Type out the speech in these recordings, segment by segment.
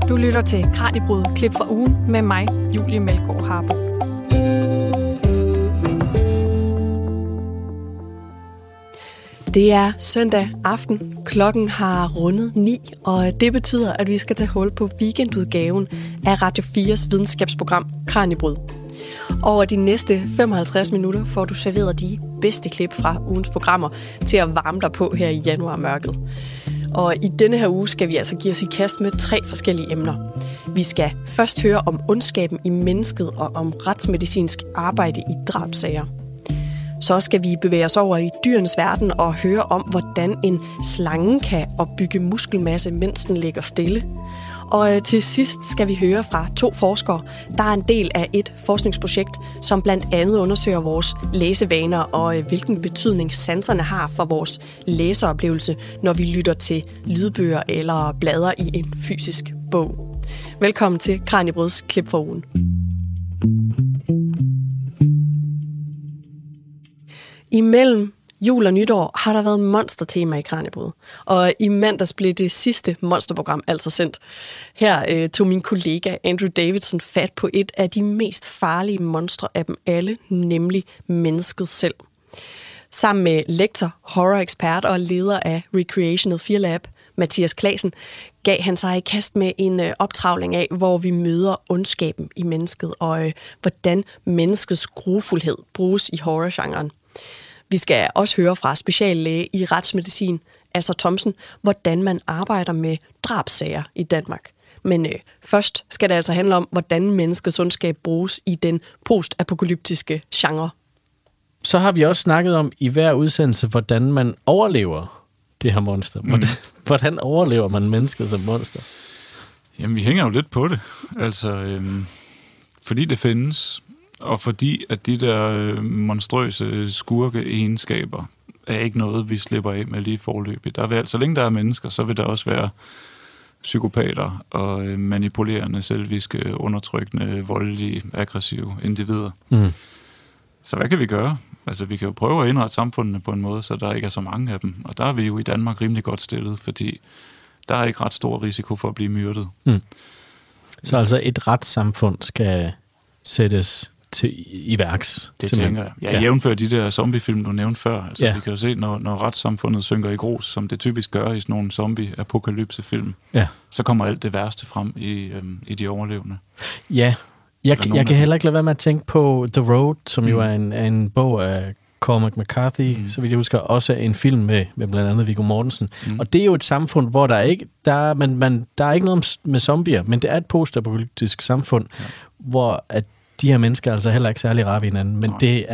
Du lytter til Kraniebrud, klip fra ugen med mig, Julie Melgaard Harbo. Det er søndag aften. Klokken har rundet 9, og det betyder, at vi skal tage hul på weekendudgaven af Radio 4's videnskabsprogram Kraniebrud. Over de næste 55 minutter får du serveret de bedste klip fra ugens programmer til at varme dig på her i januarmørket. Og i denne her uge skal vi altså give os i kast med 3 forskellige emner. Vi skal først høre om ondskaben i mennesket og om retsmedicinsk arbejde i drabssager. Så skal vi bevæge os over i dyrenes verden og høre om, hvordan en slange kan opbygge muskelmasse, mens den ligger stille. Og til sidst skal vi høre fra 2 forskere, der er en del af et forskningsprojekt, som blandt andet undersøger vores læsevaner og hvilken betydning sanserne har for vores læseoplevelse, når vi lytter til lydbøger eller bladrer i en fysisk bog. Velkommen til Kraniebrøds klip for ugen. Imellem jul og nytår har der været monstertema i Kraniebrud, og i mandags blev det sidste monsterprogram altså sendt. Her tog min kollega Andrew Davidson fat på et af de mest farlige monstre af dem alle, nemlig mennesket selv. Sammen med lektor, horror-ekspert og leder af Recreational Fear Lab, Mathias Clasen, gav han sig i kast med en optravling af, hvor vi møder ondskaben i mennesket, og hvordan menneskets grufuldhed bruges i horrorgenren. Vi skal også høre fra speciallæge i retsmedicin, Asser Thomsen, hvordan man arbejder med drabssager i Danmark. Men først skal det altså handle om, hvordan menneskets ondskab bruges i den postapokalyptiske genre. Så har vi også snakket om i hver udsendelse, hvordan man overlever det her monster. Hvordan overlever man mennesket som monster? Jamen, vi hænger jo lidt på det. Altså, fordi det findes, og fordi at de der monstrøse skurke-egenskaber er ikke noget, vi slipper af med lige forløbig. Der vil, så længe der er mennesker, så vil der også være psykopater og manipulerende, selviske, undertrykkende, voldelige, aggressive individer. Mm. Så hvad kan vi gøre? Altså, vi kan jo prøve at indrette samfundene på en måde, så der ikke er så mange af dem. Og der er vi jo i Danmark rimelig godt stillet, fordi der er ikke ret stor risiko for at blive myrdet. Mm. Så altså et retssamfund skal sættes i værks? Det tænker jeg. Ja, jævnfør de der zombiefilm, du nævnte før. Altså, vi kan jo se, når retssamfundet synker i grus, som det typisk gør i sådan nogle zombie-apokalypsefilm, så kommer alt det værste frem i de overlevende. Ja, jeg kan heller ikke lade være med at tænke på The Road, som jo er en bog af Cormac McCarthy, så vidt jeg husker, også en film med blandt andet Viggo Mortensen. Og det er jo et samfund, hvor der er ikke noget med zombier, men det er et postapokalyptisk samfund, hvor at de her mennesker er altså heller ikke særlig rare ved hinanden, men det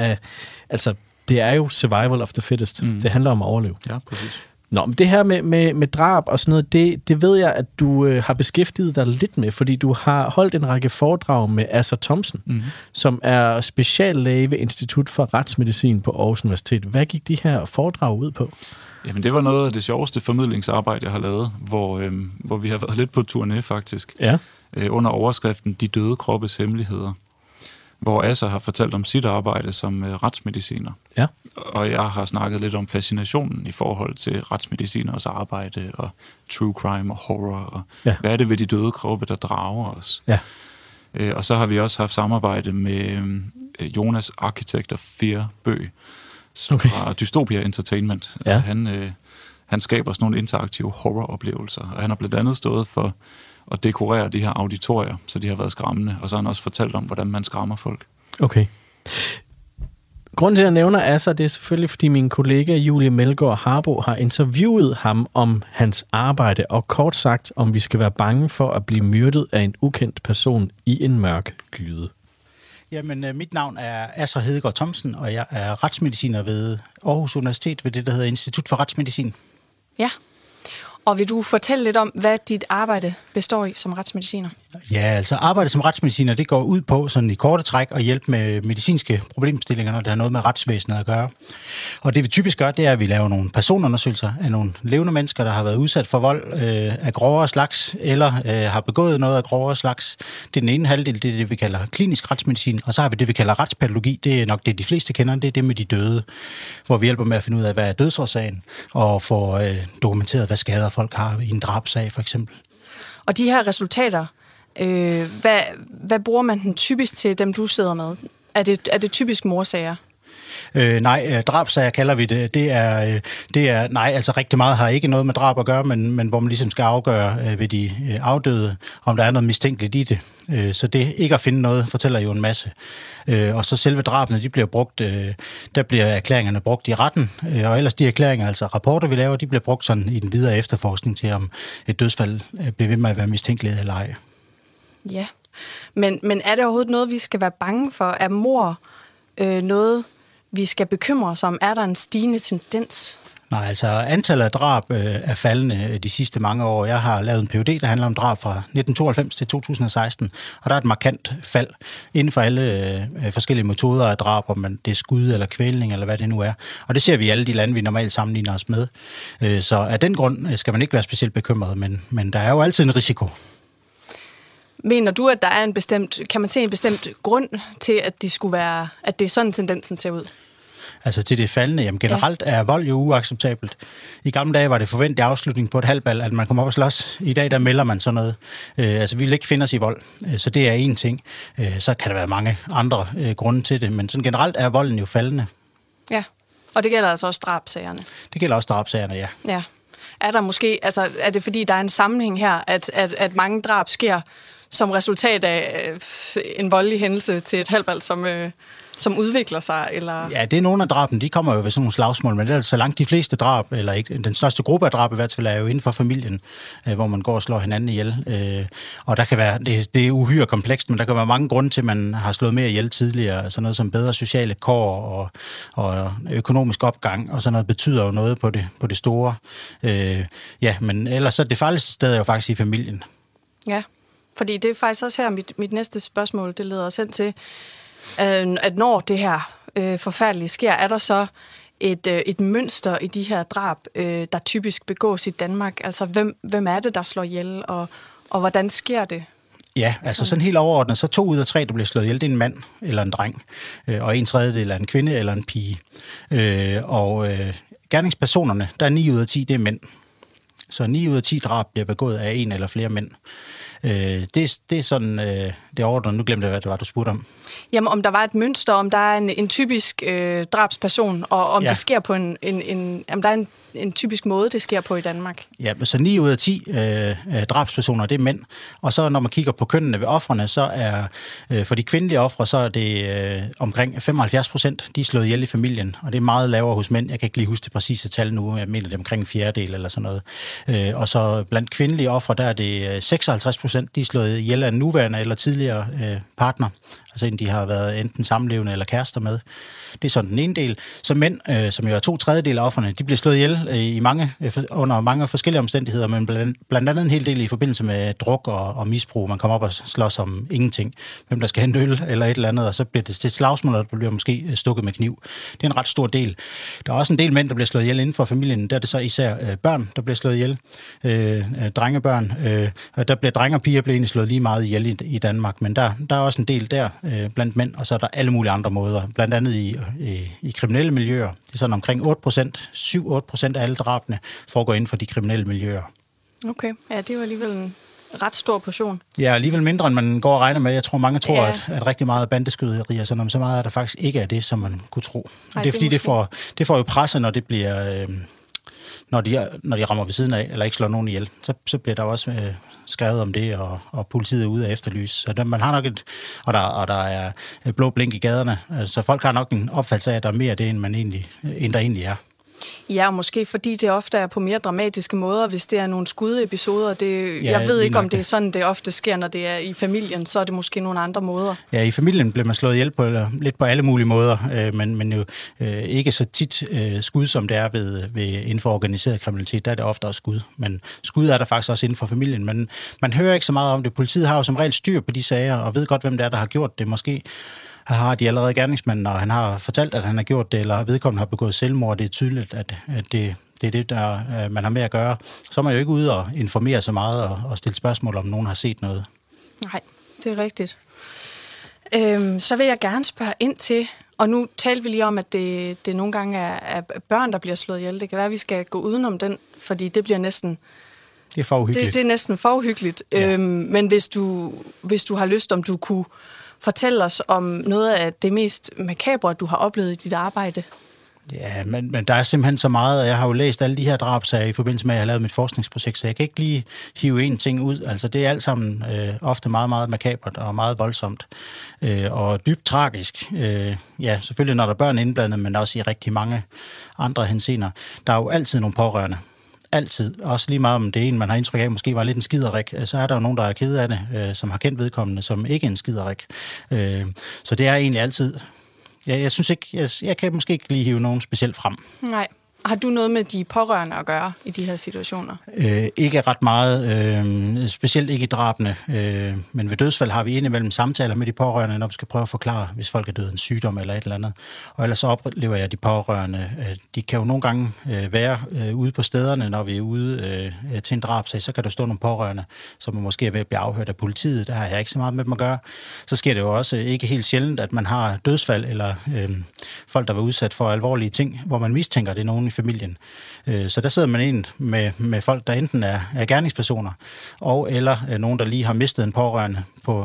er jo survival of the fittest. Det handler om at overleve. Ja, præcis. Nå, men det her med drab og sådan noget, det ved jeg, at du har beskæftiget dig lidt med, fordi du har holdt en række foredrag med Asser Thomsen, som er speciallæge ved Institut for Retsmedicin på Aarhus Universitet. Hvad gik de her foredrag ud på? Jamen, det var noget af det sjoveste formidlingsarbejde, jeg har lavet, hvor vi har været lidt på turné, faktisk. Ja. Under overskriften De døde kroppes hemmeligheder, hvor Asser har fortalt om sit arbejde som retsmediciner. Ja. Og jeg har snakket lidt om fascinationen i forhold til retsmediciners arbejde og true crime og horror, og hvad er det ved de døde kroppe, der drager os. Ja. Og så har vi også haft samarbejde med Jonas Architect of Fear Bøg fra Dystopia Entertainment. Ja. Han skaber sådan nogle interaktive horroroplevelser, og han har blandt andet stået for at dekorere de her auditorier, så de har været skræmmende, og så har han også fortalt om, hvordan man skræmmer folk. Okay. Grunden til, at jeg nævner Asser, det er selvfølgelig, fordi min kollega Julie Melgaard Harbo har interviewet ham om hans arbejde, og kort sagt, om vi skal være bange for at blive myrdet af en ukendt person i en mørk gyde. Jamen, mit navn er Asser Hedegaard Thomsen, og jeg er retsmediciner ved Aarhus Universitet, ved det, der hedder Institut for Retsmedicin. Ja. Og vil du fortælle lidt om, hvad dit arbejde består i som retsmediciner? Ja, altså arbejdet som retsmediciner, det går ud på sådan i korte træk at hjælpe med medicinske problemstillinger, når det har noget med retsvæsenet at gøre. Og det vi typisk gør, det er, at vi laver nogle personundersøgelser af nogle levende mennesker, der har været udsat for vold af grovere slags, eller har begået noget af grovere slags. Det er den ene halvdel, det er det, vi kalder klinisk retsmedicin, og så har vi det, vi kalder retspatologi. Det er nok det, de fleste kender, det er det med de døde, hvor vi hjælper med at finde ud af, hvad er dødsårsagen, og få dokumenteret, hvad skader folk har i en drabsag, for eksempel. Og de her resultater, hvad bruger man den typisk til, dem du sidder med? Er det typisk mordsager? Nej, drabsager kalder vi det. Det er nej, altså rigtig meget har ikke noget med drab at gøre, men hvor man ligesom skal afgøre ved de afdøde, om der er noget mistænkeligt i det. Så det ikke at finde noget, fortæller jo en masse. Og så selve drabene, de bliver brugt, der bliver erklæringerne brugt i retten, og ellers de erklæringer, altså rapporter, vi laver, de bliver brugt sådan i den videre efterforskning til, om et dødsfald bliver ved med at være mistænkeligt eller ej. Ja, men er det overhovedet noget, vi skal være bange for? Er mord noget, vi skal bekymre os om? Er der en stigende tendens? Nej, altså antallet af drab er faldende de sidste mange år. Jeg har lavet en Ph.D., der handler om drab fra 1992 til 2016, og der er et markant fald inden for alle forskellige metoder af drab, om det er skud eller kvælning eller hvad det nu er. Og det ser vi i alle de lande, vi normalt sammenligner os med. Så af den grund skal man ikke være specielt bekymret, men der er jo altid en risiko. Mener du, at der er kan man se en bestemt grund til, at at det er sådan tendensen ser ud? Altså til det faldende. Jamen generelt er vold jo uacceptabelt. I gamle dage var det forventet afslutning på et halvbal, at man kom op og slås. I dag der melder man sådan noget. Altså vi vil ikke finde os i vold. Så det er en ting. Så kan der være mange andre grunde til det, men sådan generelt er volden jo faldende. Ja, og det gælder altså også drabsagerne. Det gælder også drabsagerne, ja. Ja. Er der måske, altså er det fordi, der er en sammenhæng her, at mange drab sker som resultat af en voldelig hændelse til et halvbal, som udvikler sig? Eller? Ja, det er nogle af drabene, de kommer jo ved sådan nogle slagsmål, men det er så langt de fleste drab, eller ikke, den største gruppe af drab i hvert fald, er jo inden for familien, hvor man går og slår hinanden ihjel. Og der kan være, det er uhyre komplekst, men der kan være mange grunde til, at man har slået mere ihjel tidligere. Sådan noget som bedre sociale kår og økonomisk opgang, og sådan noget betyder jo noget på det store. Ja, men ellers så det farligste sted er jo faktisk i familien. Ja, fordi det er faktisk også her, mit næste spørgsmål, det leder os hen til, at når det her forfærdelige sker, er der så et mønster i de her drab, der typisk begås i Danmark? Altså, hvem er det, der slår ihjel, og hvordan sker det? Ja, altså sådan helt overordnet, så 2 ud af 3, der bliver slået ihjel, det er en mand eller en dreng, og 1/3 er en kvinde eller en pige. Gerningspersonerne, der er 9 ud af 10, det er mænd. Så 9 ud af 10 drab bliver begået af en eller flere mænd. Det er sådan det overordnede. Nu glemte jeg, hvad det var, du spurgte om. Jamen, om der var et mønster, om der er en typisk drabsperson, og om det sker på om der er en typisk måde, det sker på i Danmark. Ja, så 9 ud af 10 drabspersoner, det er mænd. Og så når man kigger på kønnene ved ofrene, så er for de kvindelige ofre, så er det omkring 75%, de er slået ihjel i familien. Og det er meget lavere hos mænd. Jeg kan ikke lige huske det præcise tal nu. Jeg mener, det er omkring 1/4 eller sådan noget. Og så blandt kvindelige ofre, der er det 56%, de er slået ihjel af en nuværende eller tidligere partner. Altså en, de har været enten samlevende eller kærester med. Det er sådan den ene del. Så mænd, som jo er 2/3 af ofrene, de bliver slået ihjel under mange forskellige omstændigheder, men blandt andet en hel del i forbindelse med druk og misbrug. Man kommer op og slås om ingenting. Hvem der skal hente øl eller et eller andet, og så bliver det til slagsmål, og der bliver måske stukket med kniv. Det er en ret stor del. Der er også en del mænd, der bliver slået ihjel inden for familien. Der er det så især børn, der bliver slået ihjel. Drengebørn. Der bliver drenge og piger egentlig slået lige meget ihjel i Danmark, men der er også en del der blandt mænd, og så er der alle mulige andre måder. Blandt andet i kriminelle miljøer. Det er sådan omkring 7-8% af alle drabene foregår inden for de kriminelle miljøer. Okay, ja, det er jo alligevel en ret stor portion. Ja, alligevel mindre, end man går og regner med. Jeg tror, mange tror, at rigtig meget bandeskyderier, så meget er der faktisk ikke af det, som man kunne tro. Det er fordi, det får jo presset, når det bliver... Når de rammer ved siden af, eller ikke slår nogen ihjel, så bliver der også skrevet om det, og politiet er ude af efterlys. Så man har nok og der er blå blink i gaderne, så folk har nok en opfattelse af, at der er mere af det, end der egentlig er. Ja, og måske fordi det ofte er på mere dramatiske måder, hvis det er nogle skudepisoder. Jeg ved ikke, om det er sådan, det ofte sker, når det er i familien, så er det måske nogle andre måder. Ja, i familien bliver man slået ihjel lidt på alle mulige måder, men jo ikke så tit skud, som det er ved inden for organiseret kriminalitet. Der er det ofte også skud, men skud er der faktisk også inden for familien. Men man hører ikke så meget om det. Politiet har jo som regel styr på de sager, og ved godt, hvem det er, der har gjort det. Måske har de allerede gerningsmanden, og han har fortalt, at han har gjort det, eller vedkommende har begået selvmord. Det er tydeligt, at det er det, der man har med at gøre. Så er man jo ikke ude og informere så meget og stille spørgsmål, om nogen har set noget. Nej, det er rigtigt. Så vil jeg gerne spørge ind til, og nu talte vi lige om, at det nogle gange er børn, der bliver slået ihjel. Det kan være, at vi skal gå udenom den, fordi det bliver næsten Det er for uhyggeligt. Det er næsten for uhyggeligt. Ja. Men hvis du har lyst, om du kunne fortælle os om noget af det mest makabre, du har oplevet i dit arbejde. Ja, men der er simpelthen så meget, og jeg har jo læst alle de her drabsager i forbindelse med, at jeg har lavet mit forskningsprojekt, så jeg kan ikke lige hive en ting ud. Altså, det er alt sammen ofte meget, meget makabert og meget voldsomt og dybt tragisk. Ja, selvfølgelig når der er børn indblandet, men også i rigtig mange andre henseender. Der er jo altid nogle pårørende. Altid. Også lige meget om det ene, man har indtryk af, måske var lidt en skiderik, så er der jo nogen, der er kede af det, som har kendt vedkommende, som ikke er en skiderik. Så det er egentlig altid. Jeg synes ikke, jeg kan måske ikke lige hive nogen specielt frem. Nej. Har du noget med de pårørende at gøre i de her situationer? Ikke ret meget, specielt ikke i drabene, men ved dødsfald har vi indimellem samtaler med de pårørende, når vi skal prøve at forklare, hvis folk er døde af en sygdom eller et eller andet. Og ellers så oplever jeg de pårørende. De kan jo nogle gange være ude på stederne, når vi er ude til en drabsag, så kan der stå nogle pårørende, som måske er ved at blive afhørt af politiet. Der har jeg ikke så meget med dem at gøre. Så sker det jo også ikke helt sjældent, at man har dødsfald eller folk, der var udsat for alvorlige ting, hvor man mistænker, det er nogen i familien. Så der sidder man ind med folk, der enten er gerningspersoner, og eller nogen, der lige har mistet en pårørende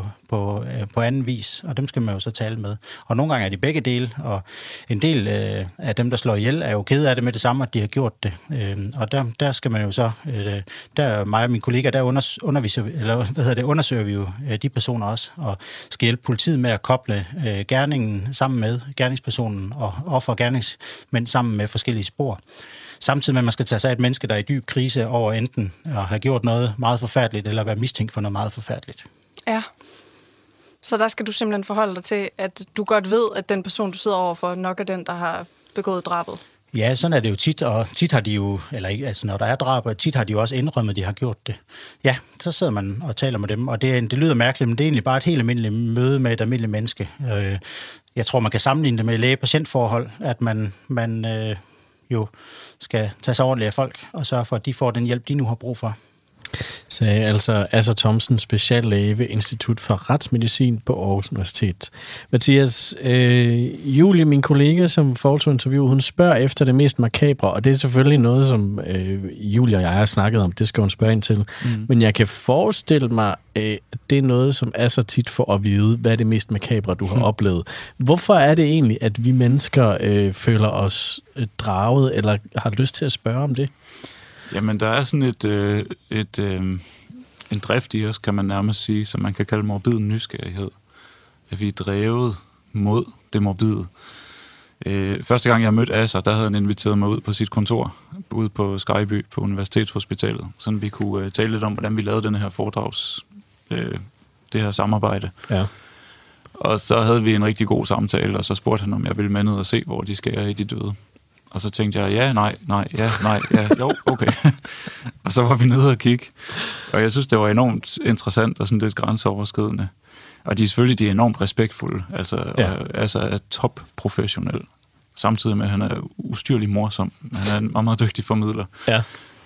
på anden vis, og dem skal man jo så tale med. Og nogle gange er de begge dele, og en del af dem, der slår ihjel, er jo kede af det med det samme, at de har gjort det. Og der skal man jo så, der mig og mine kollegaer, der undersøger vi jo de personer også, og skal hjælpe politiet med at koble gerningen sammen med gerningspersonen, og offer og gerningsmænd sammen med forskellige spor. Samtidig med, at man skal tage sig af et menneske, der er i dyb krise over enten at have gjort noget meget forfærdeligt, eller være mistænkt for noget meget forfærdeligt. Ja. Så der skal du simpelthen forholde dig til, at du godt ved, at den person, du sidder overfor, nok er den, der har begået drabet. Ja, sådan er det jo tit, og tit har de jo, eller ikke, altså når der er drab, tit har de jo også indrømmet, at de har gjort det. Ja, så sidder man og taler med dem, og det lyder mærkeligt, men det er egentlig bare et helt almindeligt møde med et almindeligt menneske. Jeg tror, man kan sammenligne det med læge-patientforhold, at man jo skal tage sig ordentligt af folk og sørge for, at de får den hjælp, de nu har brug for. Sagde altså Asser Thomsen, speciallæge ved Institut for Retsmedicin på Aarhus Universitet. Mathias, Julie, min kollega, som foretog interview, hun spørger efter det mest makabre, og det er selvfølgelig noget, som Julie og jeg har snakket om, det skal hun spørge ind til. Men jeg kan forestille mig, at det er noget, som er så tit for at vide, hvad er det mest makabre, du har oplevet. Hvorfor er det egentlig, at vi mennesker føler os draget, eller har lyst til at spørge om det? Jamen, der er sådan en drift i os, kan man nærmest sige, som man kan kalde morbid nysgerrighed. At vi er drevet mod det morbide. Første gang, jeg mødte Asser, der havde han inviteret mig ud på sit kontor, ude på Skyby på Universitetshospitalet, så vi kunne tale lidt om, hvordan vi lavede den her det her samarbejde. Ja. Og så havde vi en rigtig god samtale, og så spurgte han, om jeg ville med ned og se, hvor de skærer i de døde. Og så tænkte jeg, ja, nej, jo, okay. Og så var vi nede og kigge. Og jeg synes, det var enormt interessant og sådan lidt grænseoverskridende. Og de er enormt respektfulde. Altså er top-professionel. Samtidig med, at han er ustyrlig morsom. Han er en meget, meget dygtig formidler. Ja.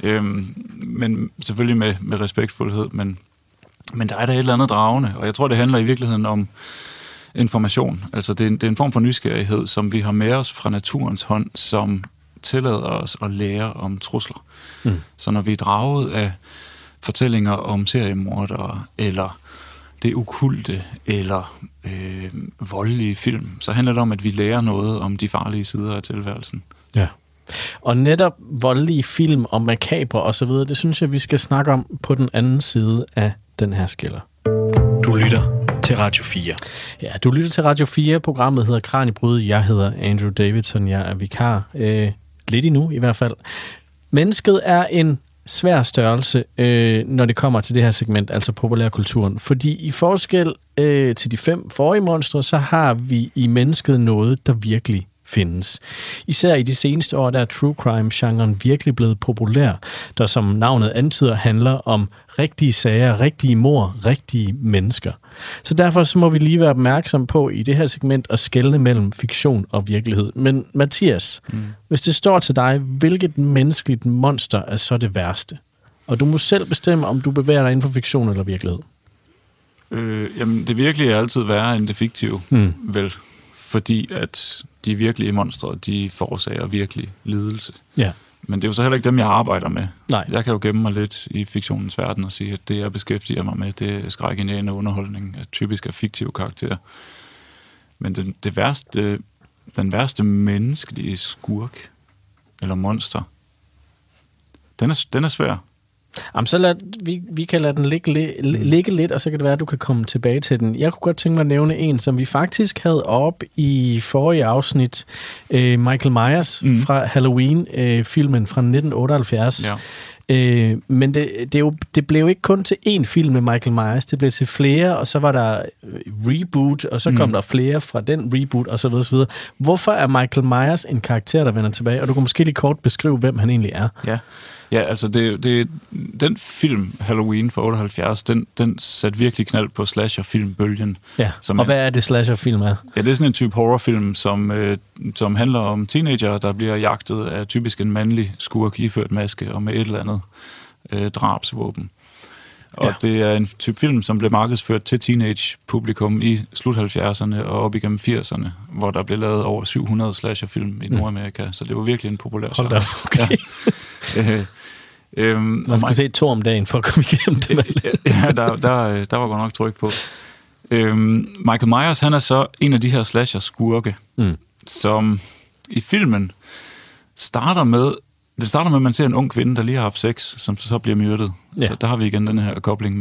Men selvfølgelig med respektfuldhed. Men der er da et eller andet dragende. Og jeg tror, det handler i virkeligheden om information. Altså det er en form for nysgerrighed, som vi har med os fra naturens hånd, som tillader os at lære om trusler. Så når vi er draget af fortællinger om seriemordere, eller det okulte, eller voldelige film, så handler det om, at vi lærer noget om de farlige sider af tilværelsen. Ja. Og netop voldelige film og makabre og så videre, det synes jeg, vi skal snakke om på den anden side af den her skiller. Du lytter til Radio 4. Ja, du lytter til Radio 4. Programmet hedder Kraniebrud. Jeg hedder Andrew Davidson. Jeg er vikar. Lidt endnu i hvert fald. Mennesket er en svær størrelse, når det kommer til det her segment, altså populærkulturen. Fordi i forskel til de 5 forrige monstre, så har vi i mennesket noget, der virkelig findes. Især i de seneste år, der er true crime-genren virkelig blevet populær, der som navnet antyder handler om rigtige sager, rigtige mord, rigtige mennesker. Så derfor så må vi lige være opmærksom på i det her segment at skelne mellem fiktion og virkelighed. Men Mathias, hvis det står til dig, hvilket menneskeligt monster er så det værste? Og du må selv bestemme, om du bevæger dig inden for fiktion eller virkelighed. Jamen, det virkelige er altid værre end det fiktive, vel? Fordi at de virkelige monstre, de forårsager virkelig lidelse. Ja. Men det er jo så heller ikke dem, jeg arbejder med. Nej. Jeg kan jo gemme mig lidt i fiktionens verden og sige, at det, jeg beskæftiger mig med, det er skrækindjagende underholdning, typisk af fiktive karakterer. Men den værste menneskelige skurk, eller monster, den er svær. Jamen, så vi kan lade den ligge lidt, og så kan det være, at du kan komme tilbage til den. Jeg kunne godt tænke mig at nævne en, som vi faktisk havde op i forrige afsnit. Michael Myers fra Halloween-filmen fra 1978. Ja. Men det blev ikke kun til én film med Michael Myers, det blev til flere, og så var der reboot, og så kom der flere fra den reboot, og så videre. Hvorfor er Michael Myers en karakter, der vender tilbage? Og du kan måske lige kort beskrive, hvem han egentlig er. Ja, altså den film, Halloween fra 78, den satte virkelig knald på slasher-filmbølgen. Ja, og hvad er det slasher-film er? Ja, det er sådan en type horrorfilm, som handler om teenager, der bliver jagtet af typisk en mandlig skurk iført maske og med et eller andet drabsvåben. Og det er en type film, som blev markedsført til teenage-publikum i slut 70'erne og op igennem 80'erne, hvor der blev lavet over 700 slasher-film i Nordamerika. Så det var virkelig en populær genre. Hold da, okay. Ja. Man skal se 2 om dagen for at komme igennem det. Ja, der var godt nok tryk på. Michael Myers, han er så en af de her slasher-skurke, som i filmen starter med, at man ser en ung kvinde, der lige har haft sex, som så bliver myrdet. Ja. Så der har vi igen den her kobling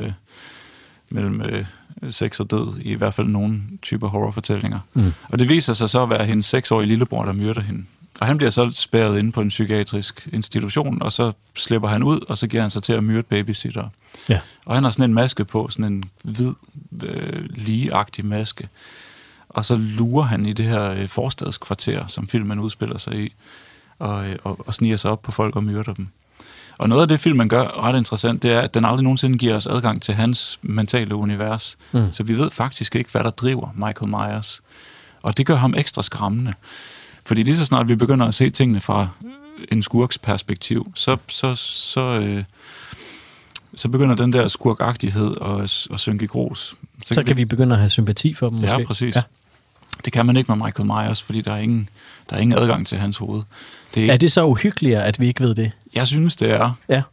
mellem sex og død, i hvert fald nogle typer horrorfortællinger. Og det viser sig så at være hendes 6-årige lillebror, der myrder hende. Og han bliver så spærret inde på en psykiatrisk institution, og så slipper han ud, og så giver han sig til at myrde babysitter. Ja. Og han har sådan en maske på, sådan en hvid, ligeagtig maske. Og så lurer han i det her forstadskvarter, som filmen udspiller sig i, og sniger sig op på folk og myrder dem. Og noget af det, filmen gør ret interessant, det er, at den aldrig nogensinde giver os adgang til hans mentale univers. Så vi ved faktisk ikke, hvad der driver Michael Myers. Og det gør ham ekstra skræmmende. Fordi lige så snart vi begynder at se tingene fra en skurks perspektiv, så begynder den der skurkagtighed at synke i grus. Så kan vi begynde at have sympati for dem, måske? Ja, præcis. Ja. Det kan man ikke med Michael Myers, fordi der er ingen adgang til hans hoved. Er det så uhyggeligere, at vi ikke ved det? Jeg synes, det er. Ja.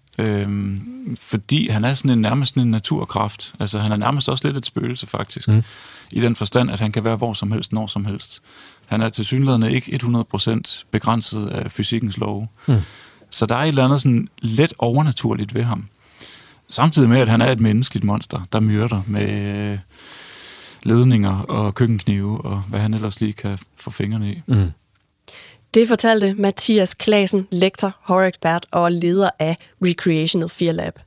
Fordi han er nærmest en naturkraft. Altså, han er nærmest også lidt et spøgelse, faktisk. I den forstand, at han kan være hvor som helst, når som helst. Han er tilsyneladende ikke 100% begrænset af fysikkens love. Så der er et eller andet sådan let overnaturligt ved ham. Samtidig med, at han er et menneskeligt monster, der myrder med ledninger og køkkenknive, og hvad han ellers lige kan få fingrene i. Det fortalte Mathias Claesen, lektor, horror-ekspert og leder af Recreational Fear Lab.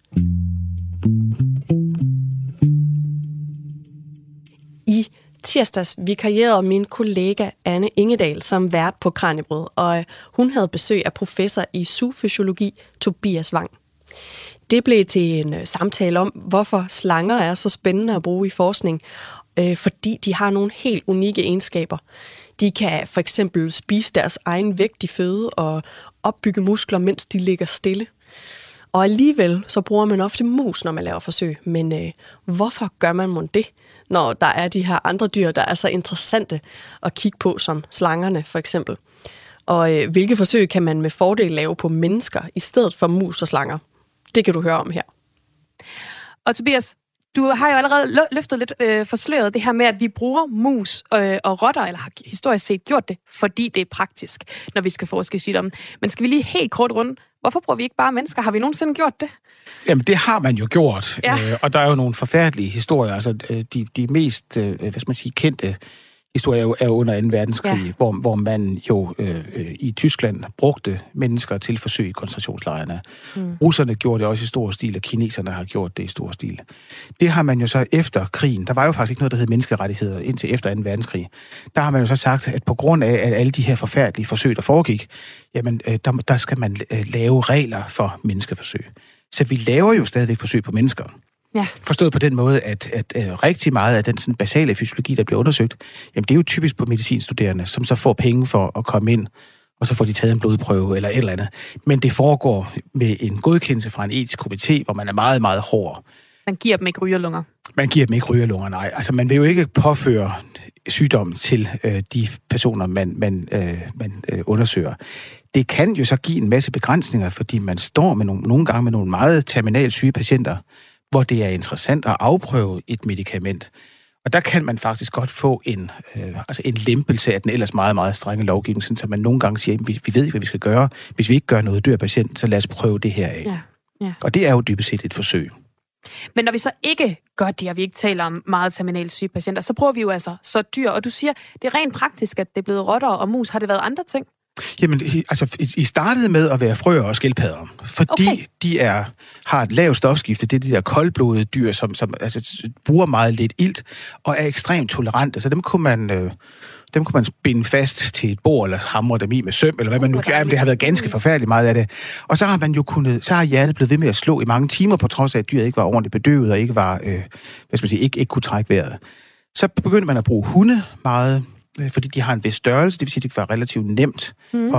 I tirsdags vikarierede min kollega Anne Ingedal som vært på Kraniebrød, og hun havde besøg af professor i zoofysiologi Tobias Wang. Det blev til en samtale om, hvorfor slanger er så spændende at bruge i forskning, fordi de har nogle helt unikke egenskaber. De kan for eksempel spise deres egen vægt i føde og opbygge muskler, mens de ligger stille. Og alligevel så bruger man ofte mus, når man laver forsøg. Men hvorfor gør man mon det, når der er de her andre dyr, der er så interessante at kigge på, som slangerne for eksempel? Og hvilke forsøg kan man med fordel lave på mennesker i stedet for mus og slanger? Det kan du høre om her. Og Tobias, du har jo allerede løftet lidt forsløret det her med, at vi bruger mus og rotter, eller har historisk set gjort det, fordi det er praktisk, når vi skal forske i sygdommen. Men skal vi lige helt kort rundt, hvorfor bruger vi ikke bare mennesker? Har vi nogensinde gjort det? Jamen, det har man jo gjort. Ja. Og der er jo nogle forfærdelige historier. Altså, de mest, kendte historier er jo under 2. verdenskrig, ja. hvor man jo i Tyskland brugte mennesker til forsøg i koncentrationslejrene. Russerne gjorde det også i stor stil, og kineserne har gjort det i stor stil. Det har man jo så efter krigen, der var jo faktisk ikke noget, der hed menneskerettigheder indtil efter 2. verdenskrig. Der har man jo så sagt, at på grund af, at alle de her forfærdelige forsøg, der foregik, jamen, der skal man lave regler for menneskeforsøg. Så vi laver jo stadigvæk forsøg på mennesker. Ja. Forstået på den måde, at rigtig meget af den sådan basale fysiologi, der bliver undersøgt, jamen det er jo typisk på medicinstuderende, som så får penge for at komme ind, og så får de taget en blodprøve eller et eller andet. Men det foregår med en godkendelse fra en etisk komité, hvor man er meget, meget hård. Man giver dem ikke rygerlunger. Man giver dem ikke rygerlunger, nej. Altså man vil jo ikke påføre sygdom til de personer, man undersøger. Det kan jo så give en masse begrænsninger, fordi man står med nogle gange med nogle meget terminalt syge patienter, hvor det er interessant at afprøve et medicament. Og der kan man faktisk godt få en lempelse af den ellers meget, meget strenge lovgivning, så man nogle gange siger, at vi ved ikke, hvad vi skal gøre. Hvis vi ikke gør noget, dør patienten, så lad os prøve det her af. Ja. Og det er jo dybest set et forsøg. Men når vi så ikke gør det, og vi ikke taler om meget terminalt syge patienter, så bruger vi jo altså så dyr. Og du siger, det er rent praktisk, at det er blevet rotter og mus. Har det været andre ting? Jamen, altså, I startede med at være frøer og skildpadder, fordi de har et lavt stofskifte. Det er de der koldblodede dyr, som bruger meget lidt ilt og er ekstremt tolerante. Så dem kunne man spinde fast til et bord, eller hamre dem i med søm, eller hvad man nu gør. Det har været ganske forfærdeligt meget af det. Og så har man jo så har hjertet blevet ved med at slå i mange timer, på trods af, at dyret ikke var ordentligt bedøvet, og ikke var, ikke kunne trække vejret. Så begyndte man at bruge hunde meget, fordi de har en vis størrelse, det vil sige, at det kan være relativt nemt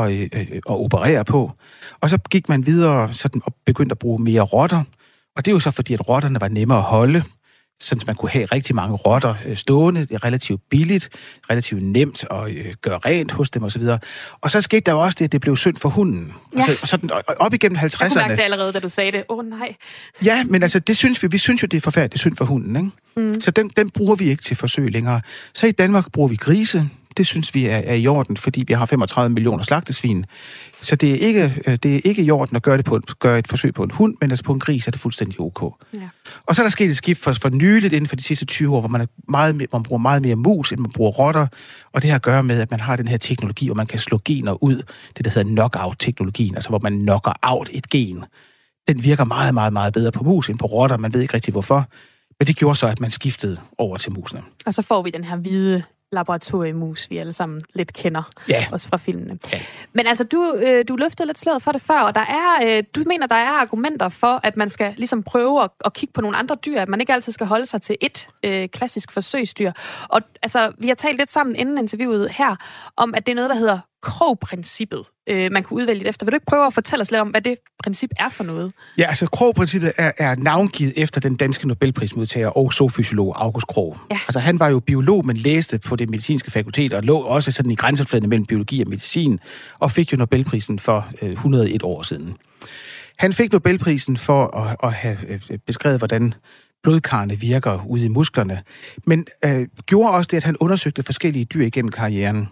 at operere på. Og så gik man videre og begyndte at bruge mere rotter, og det er jo så fordi, at rotterne var nemmere at holde, sådan at man kunne have rigtig mange rotter stående. Det er relativt billigt, relativt nemt at gøre rent hos dem osv. Og så skete der jo også det, at det blev synd for hunden. Ja. Altså, sådan, op igennem 50'erne... Jeg kunne mærke det allerede, da du sagde det. nej. Ja, men altså, det synes vi synes jo, det er forfærdeligt synd for hunden, ikke? Så den bruger vi ikke til forsøg længere. Så i Danmark bruger vi grise. Det synes vi er i orden, fordi vi har 35 millioner slagtesvin. Så det er ikke i orden at gøre et forsøg på en hund, men altså på en gris er det fuldstændig ok. Ja. Og så er der sket et skift for nyligt inden for de sidste 20 år, hvor man bruger meget mere mus, end man bruger rotter. Og det har at gøre med, at man har den her teknologi, hvor man kan slå gener ud. Det, der hedder knockout-teknologien, altså hvor man knocker out et gen. Den virker meget, meget, meget bedre på mus end på rotter. Man ved ikke rigtig hvorfor. Men det gjorde så, at man skiftede over til musene. Og så får vi den her hvide laboratoriemus, vi alle sammen lidt kender, også fra filmene. Ja. Men altså, du løftede lidt sløret for det før, og du mener, der er argumenter for, at man skal ligesom prøve at kigge på nogle andre dyr, at man ikke altid skal holde sig til et klassisk forsøgsdyr. Og altså, vi har talt lidt sammen inden interviewet her, om at det er noget, der hedder Krog-princippet, man kunne udvælge det efter. Vil du ikke prøve at fortælle os lidt om, hvad det princip er for noget? Ja, altså Krog-princippet er navngivet efter den danske Nobelprismodtager og zoofysiolog August Krog. Ja. Altså han var jo biolog, men læste på det medicinske fakultet og lå også sådan i grænseoverfladen mellem biologi og medicin, og fik jo Nobelprisen for 101 år siden. Han fik Nobelprisen for at have beskrevet, hvordan blodkarrene virker ude i musklerne, men gjorde også det, at han undersøgte forskellige dyr igennem karrieren.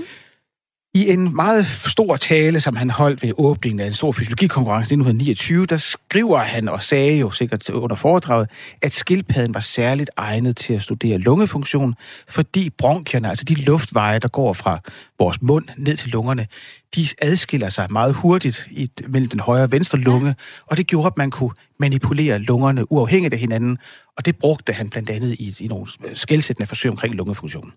I en meget stor tale, som han holdt ved åbningen af en stor fysiologikonkurrence i 1929, der skriver han og sagde jo sikkert under foredraget, at skildpadden var særligt egnet til at studere lungefunktion, fordi bronkierne, altså de luftveje, der går fra vores mund ned til lungerne, de adskiller sig meget hurtigt mellem den højre og venstre lunge, og det gjorde, at man kunne manipulere lungerne uafhængigt af hinanden, og det brugte han blandt andet i nogle skelsættende forsøg omkring lungefunktion.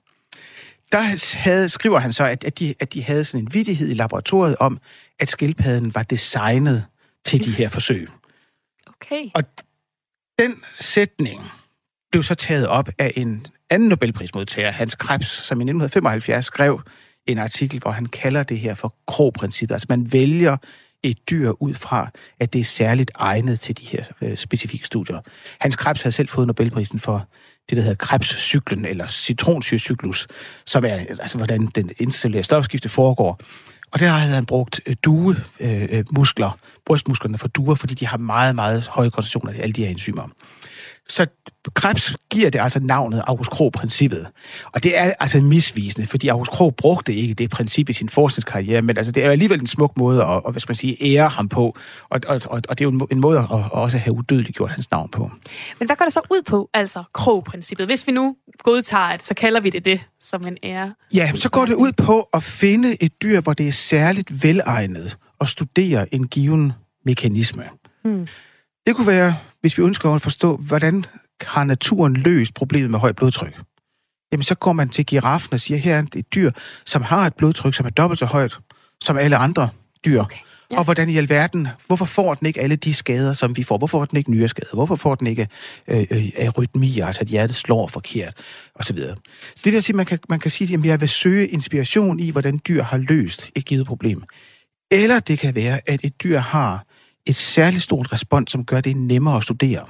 Der skriver han så, at de havde sådan en vittighed i laboratoriet om, at skildpadden var designet til de her forsøg. Okay. Og den sætning blev så taget op af en anden Nobelprismodtager, Hans Krebs, som i 1975 skrev en artikel, hvor han kalder det her for Krog-princippet. Altså man vælger et dyr ud fra, at det er særligt egnet til de her specifikke studier. Hans Krebs havde selv fået Nobelprisen for det, der hedder Krebs-cyklen, eller citronsyrecyklus, som er, altså, hvordan den incellulære stofskifte foregår. Og der havde han brugt duemuskler, brystmusklerne for duer, fordi de har meget, meget høje koncentrationer af alle de her enzymer. Så Krebs giver det altså navnet August Krog-princippet. Og det er altså misvisende, fordi August Krog brugte ikke det princip i sin forskningskarriere, men altså, det er alligevel en smuk måde at hvad skal man sige, ære ham på. Og det er jo en måde at også have udødeliggjort hans navn på. Men hvad går det så ud på, altså Krog-princippet? Hvis vi nu godtager det, så kalder vi det som en ære. Ja, så går det ud på at finde et dyr, hvor det er særligt velegnet at studere en given mekanisme. Det kunne være, hvis vi ønsker at forstå, hvordan har naturen løst problemet med højt blodtryk. Jamen, så går man til giraffen og siger, her er et dyr, som har et blodtryk, som er dobbelt så højt som alle andre dyr. Okay. Ja. Og hvordan i alverden, hvorfor får den ikke alle de skader, som vi får? Hvorfor får den ikke nyreskader? Hvorfor får den ikke arytmier, altså at hjertet slår forkert, osv. Så det vil sige, man kan sige, at jeg vil søge inspiration i, hvordan dyr har løst et givet problem. Eller det kan være, at et dyr har et særligt stort respons, som gør det nemmere at studere.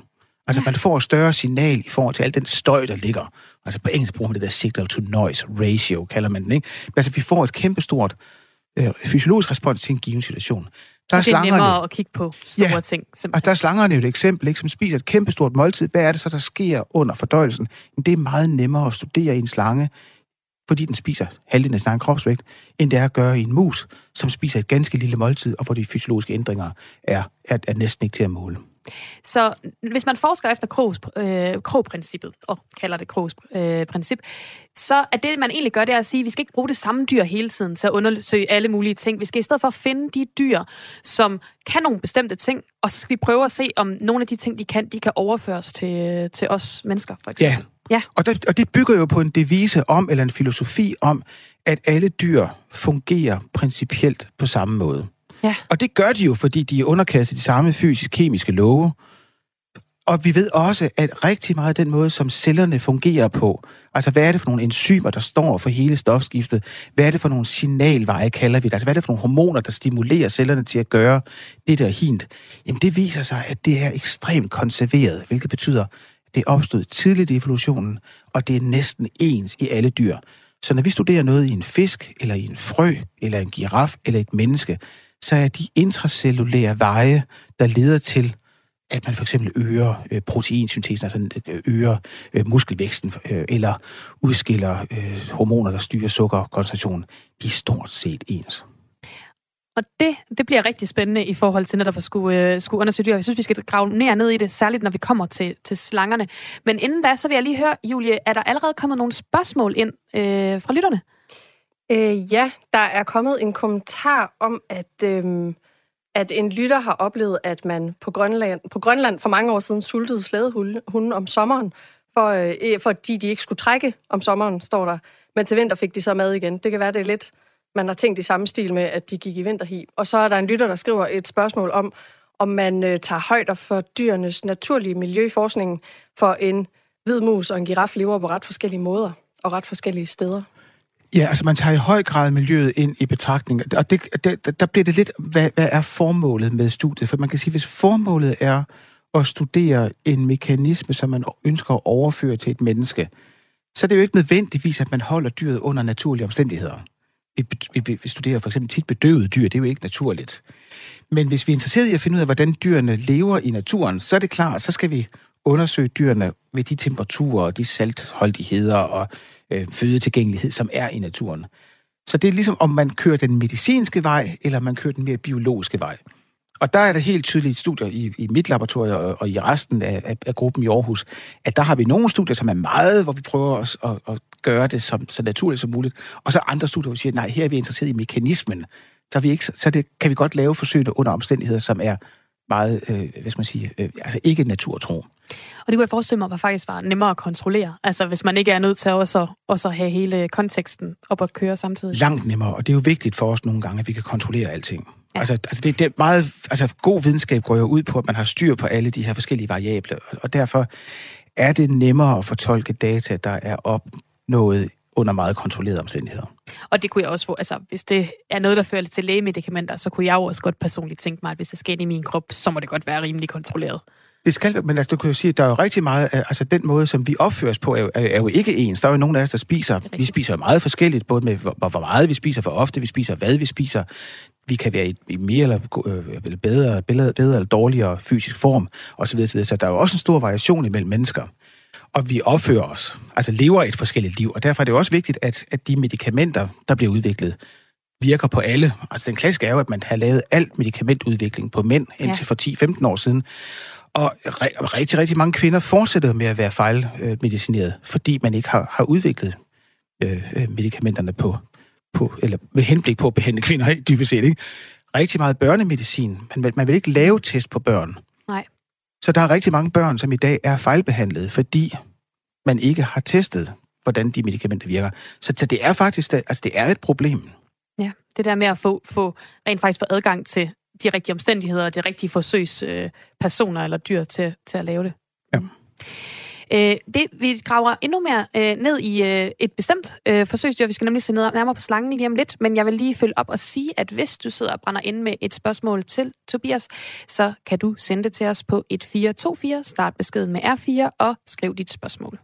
Altså, man får et større signal i forhold til al den støj, der ligger. Altså, på engelsk bruger man det der signal-to-noise ratio, kalder man den, ikke? Altså, vi får et kæmpestort fysiologisk respons til en given situation. Der det er nemmere at kigge på store ting. Simpelthen. Altså, der er slangerne jo et eksempel, ikke, som spiser et kæmpestort måltid. Hvad er det så, der sker under fordøjelsen? Det er meget nemmere at studere i en slange, fordi den spiser halvdelen af sin egen kropsvægt, end det er at gøre i en mus, som spiser et ganske lille måltid, og hvor de fysiologiske ændringer er næsten ikke til at måle. Så hvis man forsker efter Krog-princippet, og kalder det Krogs princip, så er det, man egentlig gør, det er at sige, at vi skal ikke bruge det samme dyr hele tiden til at undersøge alle mulige ting. Vi skal i stedet for finde de dyr, som kan nogle bestemte ting, og så skal vi prøve at se, om nogle af de ting, de kan overføres til os mennesker, for eksempel. Ja. Og det bygger jo på en devise om, eller en filosofi om, at alle dyr fungerer principielt på samme måde. Ja. Og det gør de jo, fordi de er underkastet de samme fysisk-kemiske love. Og vi ved også, at rigtig meget af den måde, som cellerne fungerer på, altså hvad er det for nogle enzymer, der står for hele stofskiftet? Hvad er det for nogle signalveje, kalder vi det? Altså hvad er det for nogle hormoner, der stimulerer cellerne til at gøre det der hint? Jamen det viser sig, at det er ekstremt konserveret, hvilket betyder, at det er opstået tidligt i evolutionen, og det er næsten ens i alle dyr. Så når vi studerer noget i en fisk, eller i en frø, eller en giraf, eller et menneske, så er de intracellulære veje, der leder til, at man for eksempel øger proteinsyntesen, altså øger muskelvæksten, eller udskiller hormoner, der styrer sukkerkoncentrationen, de er stort set ens. Og det bliver rigtig spændende i forhold til netop at skulle undersøge dyr. Jeg synes, vi skal grave ned i det, særligt når vi kommer til slangerne. Men inden da, så vil jeg lige høre, Julie, er der allerede kommet nogle spørgsmål ind fra lytterne? Ja, der er kommet en kommentar om, at en lytter har oplevet, at man på Grønland for mange år siden sultede slædehunde om sommeren, fordi de ikke skulle trække om sommeren, står der. Men til vinter fik de så mad igen. Det kan være, det er lidt, man har tænkt i samme stil med, at de gik i vinterhi. Og så er der en lytter, der skriver et spørgsmål om man tager højder for dyrenes naturlige miljøforskning, for en hvid mus og en giraf lever på ret forskellige måder og ret forskellige steder. Ja, altså man tager i høj grad miljøet ind i betragtning, og der bliver det lidt, hvad er formålet med studiet? For man kan sige, hvis formålet er at studere en mekanisme, som man ønsker at overføre til et menneske, så er det jo ikke nødvendigvis, at man holder dyret under naturlige omstændigheder. Vi studerer for eksempel tit bedøvede dyr, det er jo ikke naturligt. Men hvis vi er interesseret i at finde ud af, hvordan dyrene lever i naturen, så er det klart, så skal vi undersøge dyrene ved de temperaturer og de saltholdigheder og fødetilgængelighed, som er i naturen. Så det er ligesom, om man kører den medicinske vej, eller man kører den mere biologiske vej. Og der er der helt tydeligt studier i mit laboratorium og i resten af gruppen i Aarhus, at der har vi nogle studier, som er meget, hvor vi prøver at gøre det så naturligt som muligt. Og så andre studier, hvor vi siger, nej, her er vi interesseret i mekanismen. Så kan vi godt lave forsøgene under omstændigheder, som er meget, altså ikke naturtro. Og det kunne jeg forestille mig, faktisk var nemmere at kontrollere. Altså hvis man ikke er nødt til også have hele konteksten op at køre samtidig. Langt nemmere, og det er jo vigtigt for os nogle gange, at vi kan kontrollere alting. Ja. Altså det er meget, god videnskab går jo ud på, at man har styr på alle de her forskellige variable, og derfor er det nemmere at fortolke data, der er opnået under meget kontrollerede omstændigheder. Og det kunne jeg også få, altså hvis det er noget, der fører til lægemedikamenter, så kunne jeg jo også godt personligt tænke mig, at hvis det sker i min krop, så må det godt være rimelig kontrolleret. Det skal, men altså, du kan jo sige, at der er jo rigtig meget, altså den måde, som vi opføres på, er jo ikke ens. Der er jo nogen af os, der spiser. Vi spiser jo meget forskelligt, både med hvor meget vi spiser, hvor ofte vi spiser, hvad vi spiser. Vi kan være i mere eller bedre eller dårligere fysisk form, osv. Så der er jo også en stor variation imellem mennesker. Og vi opfører os, altså lever et forskelligt liv, og derfor er det jo også vigtigt, at de medicamenter, der bliver udviklet, virker på alle. Altså den klassiske er jo, at man har lavet alt medikamentudvikling på mænd indtil for 10-15 år siden. Og rigtig, rigtig mange kvinder fortsætter med at være fejlmedicineret, fordi man ikke har udviklet medikamenterne på eller med henblik på at behandle kvinder, dybest set, ikke? Rigtig meget børnemedicin. Man vil ikke lave test på børn. Nej. Så der er rigtig mange børn, som i dag er fejlbehandlet, fordi man ikke har testet, hvordan de medicamenter virker. Så det er faktisk, altså det er et problem. Ja, det der med at få rent faktisk få adgang til de rigtige omstændigheder og de rigtige forsøgspersoner eller dyr til at lave det. Ja. Vi graver endnu mere ned i et bestemt forsøgsdyr. Vi skal nemlig se nærmere på slangen lige om lidt, men jeg vil lige følge op og sige, at hvis du sidder og brænder inde med et spørgsmål til Tobias, så kan du sende det til os på 1424, start beskeden med R4 og skriv dit spørgsmål.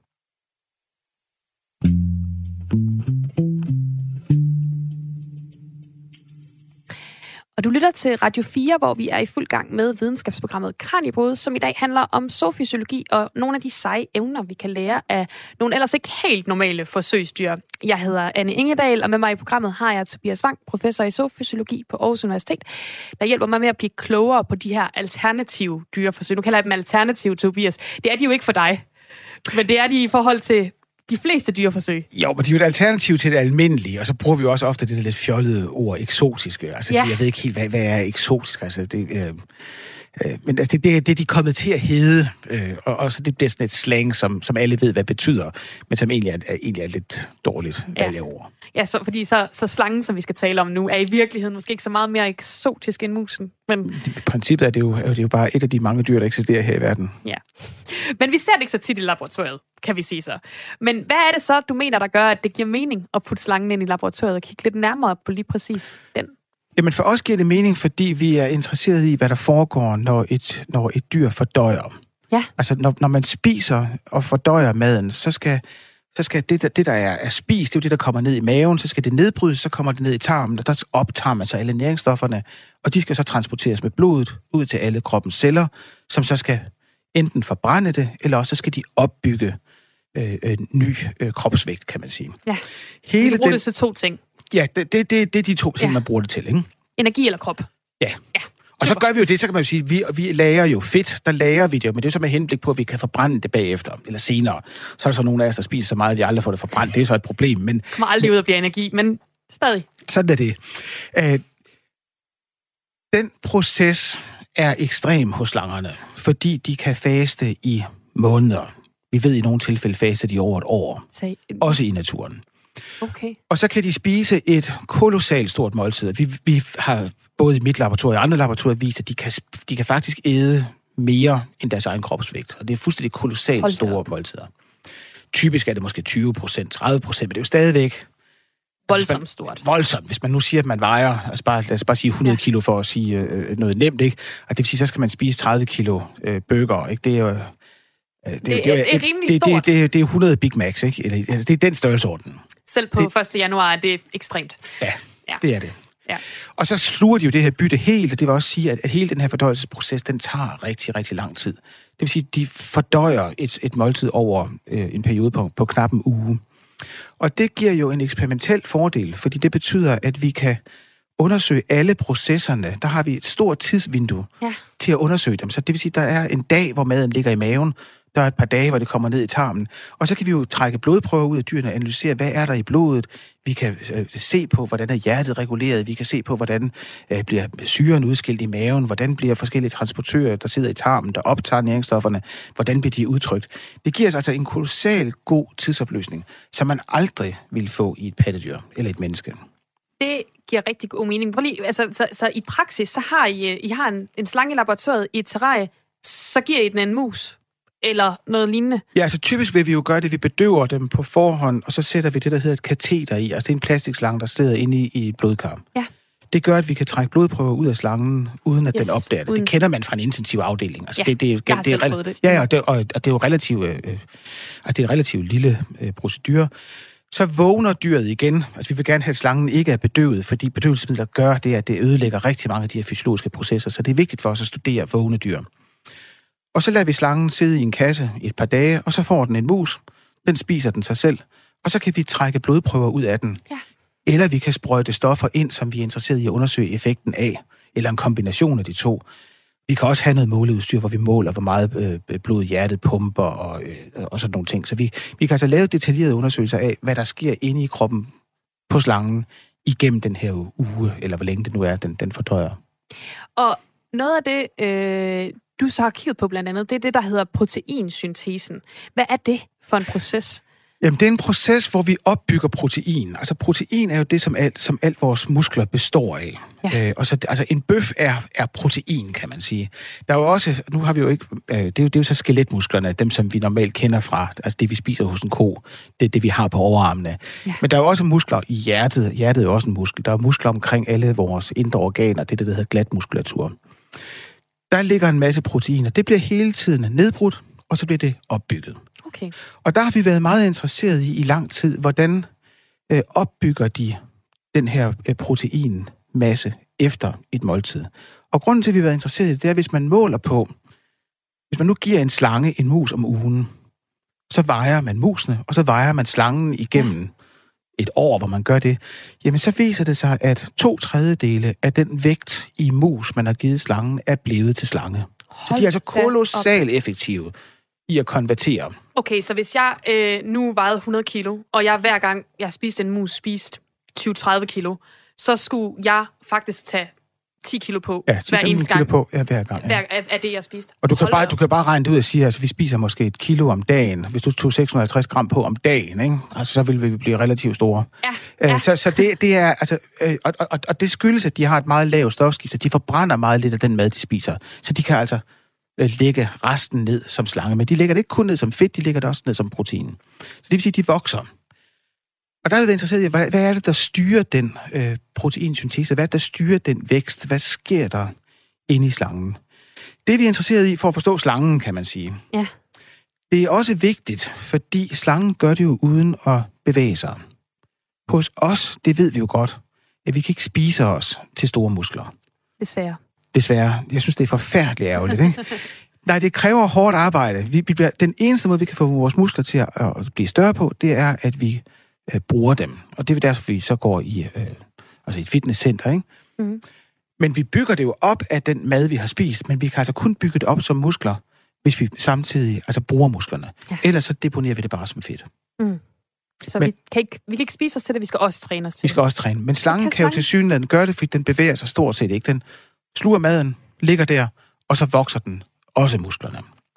Og du lytter til Radio 4, hvor vi er i fuld gang med videnskabsprogrammet Kraniebrud, som i dag handler om zoofysiologi og nogle af de seje evner, vi kan lære af nogle ellers ikke helt normale forsøgsdyr. Jeg hedder Anne Ingedal, og med mig i programmet har jeg Tobias Wang, professor i zoofysiologi på Aarhus Universitet, der hjælper mig med at blive klogere på de her alternative dyreforsøg. Nu kalder jeg dem alternative, Tobias. Det er de jo ikke for dig, men det er de i forhold til de fleste dyreforsøg. Jo, men de er jo et alternativ til det almindelige, og så bruger vi jo også ofte det der lidt fjollede ord, eksotiske. Altså, jeg ved ikke helt, hvad er eksotisk? Altså, men altså, det er de er kommet til at hedde, og så det bliver sådan et slang, som alle ved, hvad det betyder, men som egentlig er lidt dårligt valg af ord. Ja, fordi så slangen, som vi skal tale om nu, er i virkeligheden måske ikke så meget mere eksotisk end musen. Men i princippet er det jo bare et af de mange dyr, der eksisterer her i verden. Ja. Men vi ser det ikke så tit i laboratoriet, kan vi sige så. Men hvad er det så, du mener, der gør, at det giver mening at putte slangen ind i laboratoriet og kigge lidt nærmere på lige præcis den? Jamen for os giver det mening, fordi vi er interesseret i, hvad der foregår, når et dyr fordøjer. Ja. Altså når man spiser og fordøjer maden, så skal det der er spist, det er jo det, der kommer ned i maven, så skal det nedbrydes, så kommer det ned i tarmen, og der optager man så alle næringsstofferne, og de skal så transporteres med blodet ud til alle kroppens celler, som så skal enten forbrænde det, eller også så skal de opbygge ny kropsvægt, kan man sige. Ja, så vi bruger det til to ting. Ja, det er de to ting, man bruger det til, ikke? Energi eller krop? Ja. Og så gør vi jo det, så kan man jo sige, vi lagrer jo fedt, der lagrer vi det jo, men det er så med henblik på, at vi kan forbrænde det bagefter, eller senere. Så er der så nogle af os, der spiser så meget, at vi aldrig får det forbrændt. Det er så et problem, men kommer aldrig ud af blive energi, men stadig. Sådan er det. Den proces er ekstrem hos slangerne, fordi de kan faste i måneder. Vi ved i nogle tilfælde faste de over et år. Også i naturen. Okay. Og så kan de spise et kolossalt stort måltid. Vi har både i mit laboratorium og andre laboratorier vist, at de kan faktisk æde mere end deres egen kropsvægt. Og det er fuldstændig kolossalt store måltider. Typisk er det måske 20%, 30%, men det er jo stadigvæk voldsomt stort. Voldsomt. Hvis man nu siger, at man vejer, lad os bare sige 100 kilo for at sige noget nemt, ikke? Og det vil sige, så skal man spise 30 kilo burger, ikke? Det er jo det er rimelig stort. Det er 100 Big Macs, ikke? Eller, det er den størrelsesorden. Selv på 1. januar er det ekstremt. Ja, det er det. Ja. Og så sluger de jo det her bytte helt, og det vil også sige, at hele den her fordøjelsesproces, den tager rigtig, rigtig lang tid. Det vil sige, at de fordøjer et måltid over en periode på knap en uge. Og det giver jo en eksperimentel fordel, fordi det betyder, at vi kan undersøge alle processerne. Der har vi et stort tidsvindue til at undersøge dem. Så det vil sige, at der er en dag, hvor maden ligger i maven, der er et par dage, hvor det kommer ned i tarmen. Og så kan vi jo trække blodprøver ud af dyrene og analysere, hvad er der i blodet. Vi kan se på, hvordan er hjertet reguleret. Vi kan se på, hvordan bliver syren udskilt i maven. Hvordan bliver forskellige transportører, der sidder i tarmen, der optager næringsstofferne. Hvordan bliver de udtrykt. Det giver os altså en kolossal god tidsopløsning, som man aldrig vil få i et pattedyr eller et menneske. Det giver rigtig god mening. Prøv lige, altså, så i praksis, så har I har en slange i laboratoriet i et terrarie, så giver I den en mus eller noget lignende? Ja, altså typisk vil vi jo gøre det, vi bedøver dem på forhånd, og så sætter vi det, der hedder et kateter i. Altså det er en plastikslange, der sidder inde i et blodkar. Ja. Det gør, at vi kan trække blodprøver ud af slangen, uden at den opdager det. Det kender man fra en intensiv afdeling. Altså, det er jo relativt lille procedure. Så vågner dyret igen. Altså vi vil gerne have, at slangen ikke er bedøvet, fordi bedøvelsesmidler gør det, at det ødelægger rigtig mange af de her fysiologiske processer. Så det er vigtigt for os at studere vågne dyr. Og så lader vi slangen sidde i en kasse i et par dage, og så får den en mus. Den spiser den sig selv. Og så kan vi trække blodprøver ud af den. Ja. Eller vi kan sprøjte stoffer ind, som vi er interesseret i at undersøge effekten af. Eller en kombination af de to. Vi kan også have noget måleudstyr, hvor vi måler, hvor meget blod hjertet pumper og sådan nogle ting. Så vi kan altså lave detaljerede undersøgelser af, hvad der sker inde i kroppen på slangen igennem den her uge, eller hvor længe det nu er, den fordøjer. Og noget af det, du så har kigget på blandt andet, det er det, der hedder proteinsyntesen. Hvad er det for en proces? Jamen, det er en proces, hvor vi opbygger protein. Altså, protein er jo det, som alt vores muskler består af. Ja. Og så, altså, en bøf er protein, kan man sige. Der er jo også, nu har vi jo ikke, det er jo så skeletmusklerne, dem som vi normalt kender fra, altså det vi spiser hos en ko, det vi har på overarmene. Ja. Men der er jo også muskler i hjertet. Hjertet er jo også en muskel. Der er muskler omkring alle vores indre organer, det der hedder glatmuskulatur. Der ligger en masse proteiner. Det bliver hele tiden nedbrudt, og så bliver det opbygget. Okay. Og der har vi været meget interesseret i lang tid, hvordan opbygger de den her proteinmasse efter et måltid. Og grunden til, at vi har været interesseret i det, er, hvis man måler på, hvis man nu giver en slange en mus om ugen, så vejer man musene, og så vejer man slangen igennem et år, hvor man gør det, jamen så viser det sig, at 2/3 af den vægt i mus, man har givet slangen, er blevet til slange. Så de er altså kolossalt effektive i at konvertere. Okay, så hvis jeg nu vejede 100 kilo, og jeg hver gang jeg spiste en mus, spiste 20-30 kilo, så skulle jeg faktisk tage 10 kilo på hver eneste gang. På, hver gang. Ja. Af det, jeg spiste. Og du kan bare regne det ud og sige, at altså, vi spiser måske 1 kilo om dagen. Hvis du tog 650 gram på om dagen, ikke? Altså, så ville vi blive relativt store. Ja. Så det er, altså, og det skyldes, at de har et meget lavt stofskifte. De forbrænder meget lidt af den mad, de spiser. Så de kan altså lægge resten ned som slange. Men de lægger det ikke kun ned som fedt, de lægger det også ned som protein. Så det vil sige, at de vokser. Og der er vi interesseret i, hvad er det, der styrer den proteinsyntese? Hvad er det, der styrer den vækst? Hvad sker der inde i slangen? Det er vi interesseret i for at forstå slangen, kan man sige. Ja. Det er også vigtigt, fordi slangen gør det jo uden at bevæge sig. Hos os, det ved vi jo godt, at vi kan ikke spise os til store muskler. Desværre. Jeg synes, det er forfærdeligt ærgerligt, ikke? Nej, det kræver hårdt arbejde. Den eneste måde, vi kan få vores muskler til at blive større på, det er, at vi bruger dem. Og det er derfor, vi så går i et fitnesscenter, ikke? Mm. Men vi bygger det jo op af den mad, vi har spist, men vi kan altså kun bygge det op som muskler, hvis vi samtidig bruger musklerne. Ja. Ellers så deponerer vi det bare som fedt. Mm. Så vi kan ikke spise os til det, vi skal også træne os til det. Vi skal også træne. Men slangen kan jo til synligheden gøre det, fordi den bevæger sig stort set ikke. Den sluger maden, ligger der, og så vokser den også musklerne.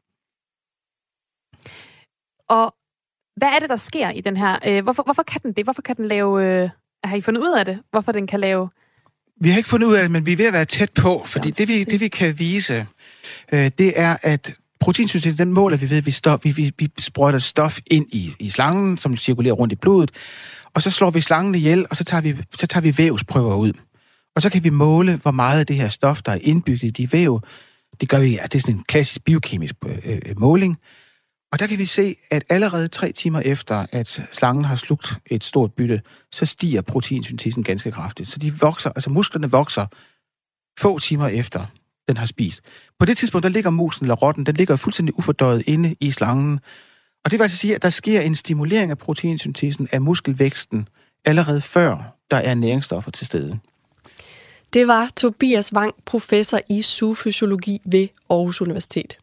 Og hvad er det, der sker i den her? Hvorfor kan den det? Hvorfor kan den lave... har I fundet ud af det? Hvorfor den kan lave... Vi har ikke fundet ud af det, men vi er ved at være tæt på, fordi det vi kan vise, det er, at proteinsyntese, den måler vi ved, vi sprøjter stof ind i slangen, som cirkulerer rundt i blodet, og så slår vi slangen ihjel, og så tager vi vævsprøver ud. Og så kan vi måle, hvor meget af det her stof, der er indbygget i de væv. Det gør vi, det er sådan en klassisk biokemisk måling. Og der kan vi se, at allerede 3 timer efter, at slangen har slugt et stort bytte, så stiger proteinsyntesen ganske kraftigt. Så de vokser, altså musklerne vokser få timer efter, den har spist. På det tidspunkt, der ligger musen eller rotten, den ligger fuldstændig ufordøjet inde i slangen. Og det vil altså sige, at der sker en stimulering af proteinsyntesen af muskelvæksten, allerede før der er næringsstoffer til stede. Det var Tobias Wang, professor i zoofysiologi ved Aarhus Universitet.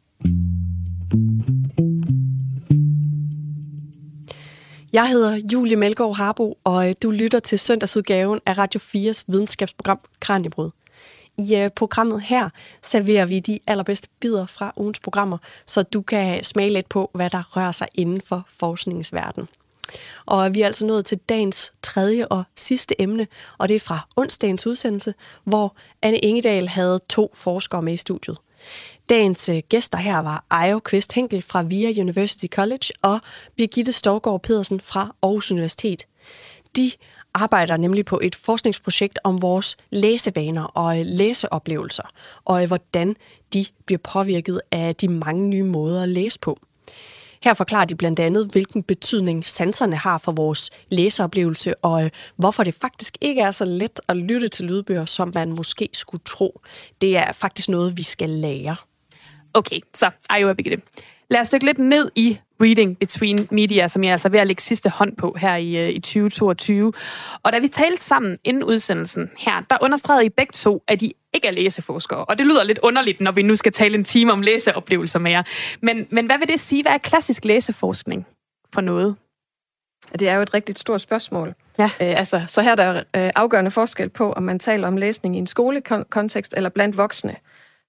Jeg hedder Julie Melgaard Harbo, og du lytter til søndagsudgaven af Radio 4's videnskabsprogram Kraniebrud. I programmet her serverer vi de allerbedste bidder fra ugens programmer, så du kan smage lidt på, hvad der rører sig inden for forskningens verden. Og vi er altså nået til dagens 3. og sidste emne, og det er fra onsdagens udsendelse, hvor Anne Ingedal havde 2 forskere med i studiet. Dagens gæster her var Ajo Kvist Henkel fra VIA University College og Birgitte Stougaard Pedersen fra Aarhus Universitet. De arbejder nemlig på et forskningsprojekt om vores læsevaner og læseoplevelser, og hvordan de bliver påvirket af de mange nye måder at læse på. Her forklarer de blandt andet, hvilken betydning sanserne har for vores læseoplevelse, og hvorfor det faktisk ikke er så let at lytte til lydbøger, som man måske skulle tro. Det er faktisk noget, vi skal lære. Okay, så Ajo og Birgitte. Lad os dykke lidt ned i Reading Between Media, som jeg er altså ved at lægge sidste hånd på her i 2022. Og da vi talte sammen inden udsendelsen her, der understregede I begge 2, at I ikke er læseforskere. Og det lyder lidt underligt, når vi nu skal tale en time om læseoplevelser med jer. Men hvad vil det sige? Hvad er klassisk læseforskning for noget? Det er jo et rigtig stort spørgsmål. Ja. Så her er der afgørende forskel på, om man taler om læsning i en skolekontekst eller blandt voksne.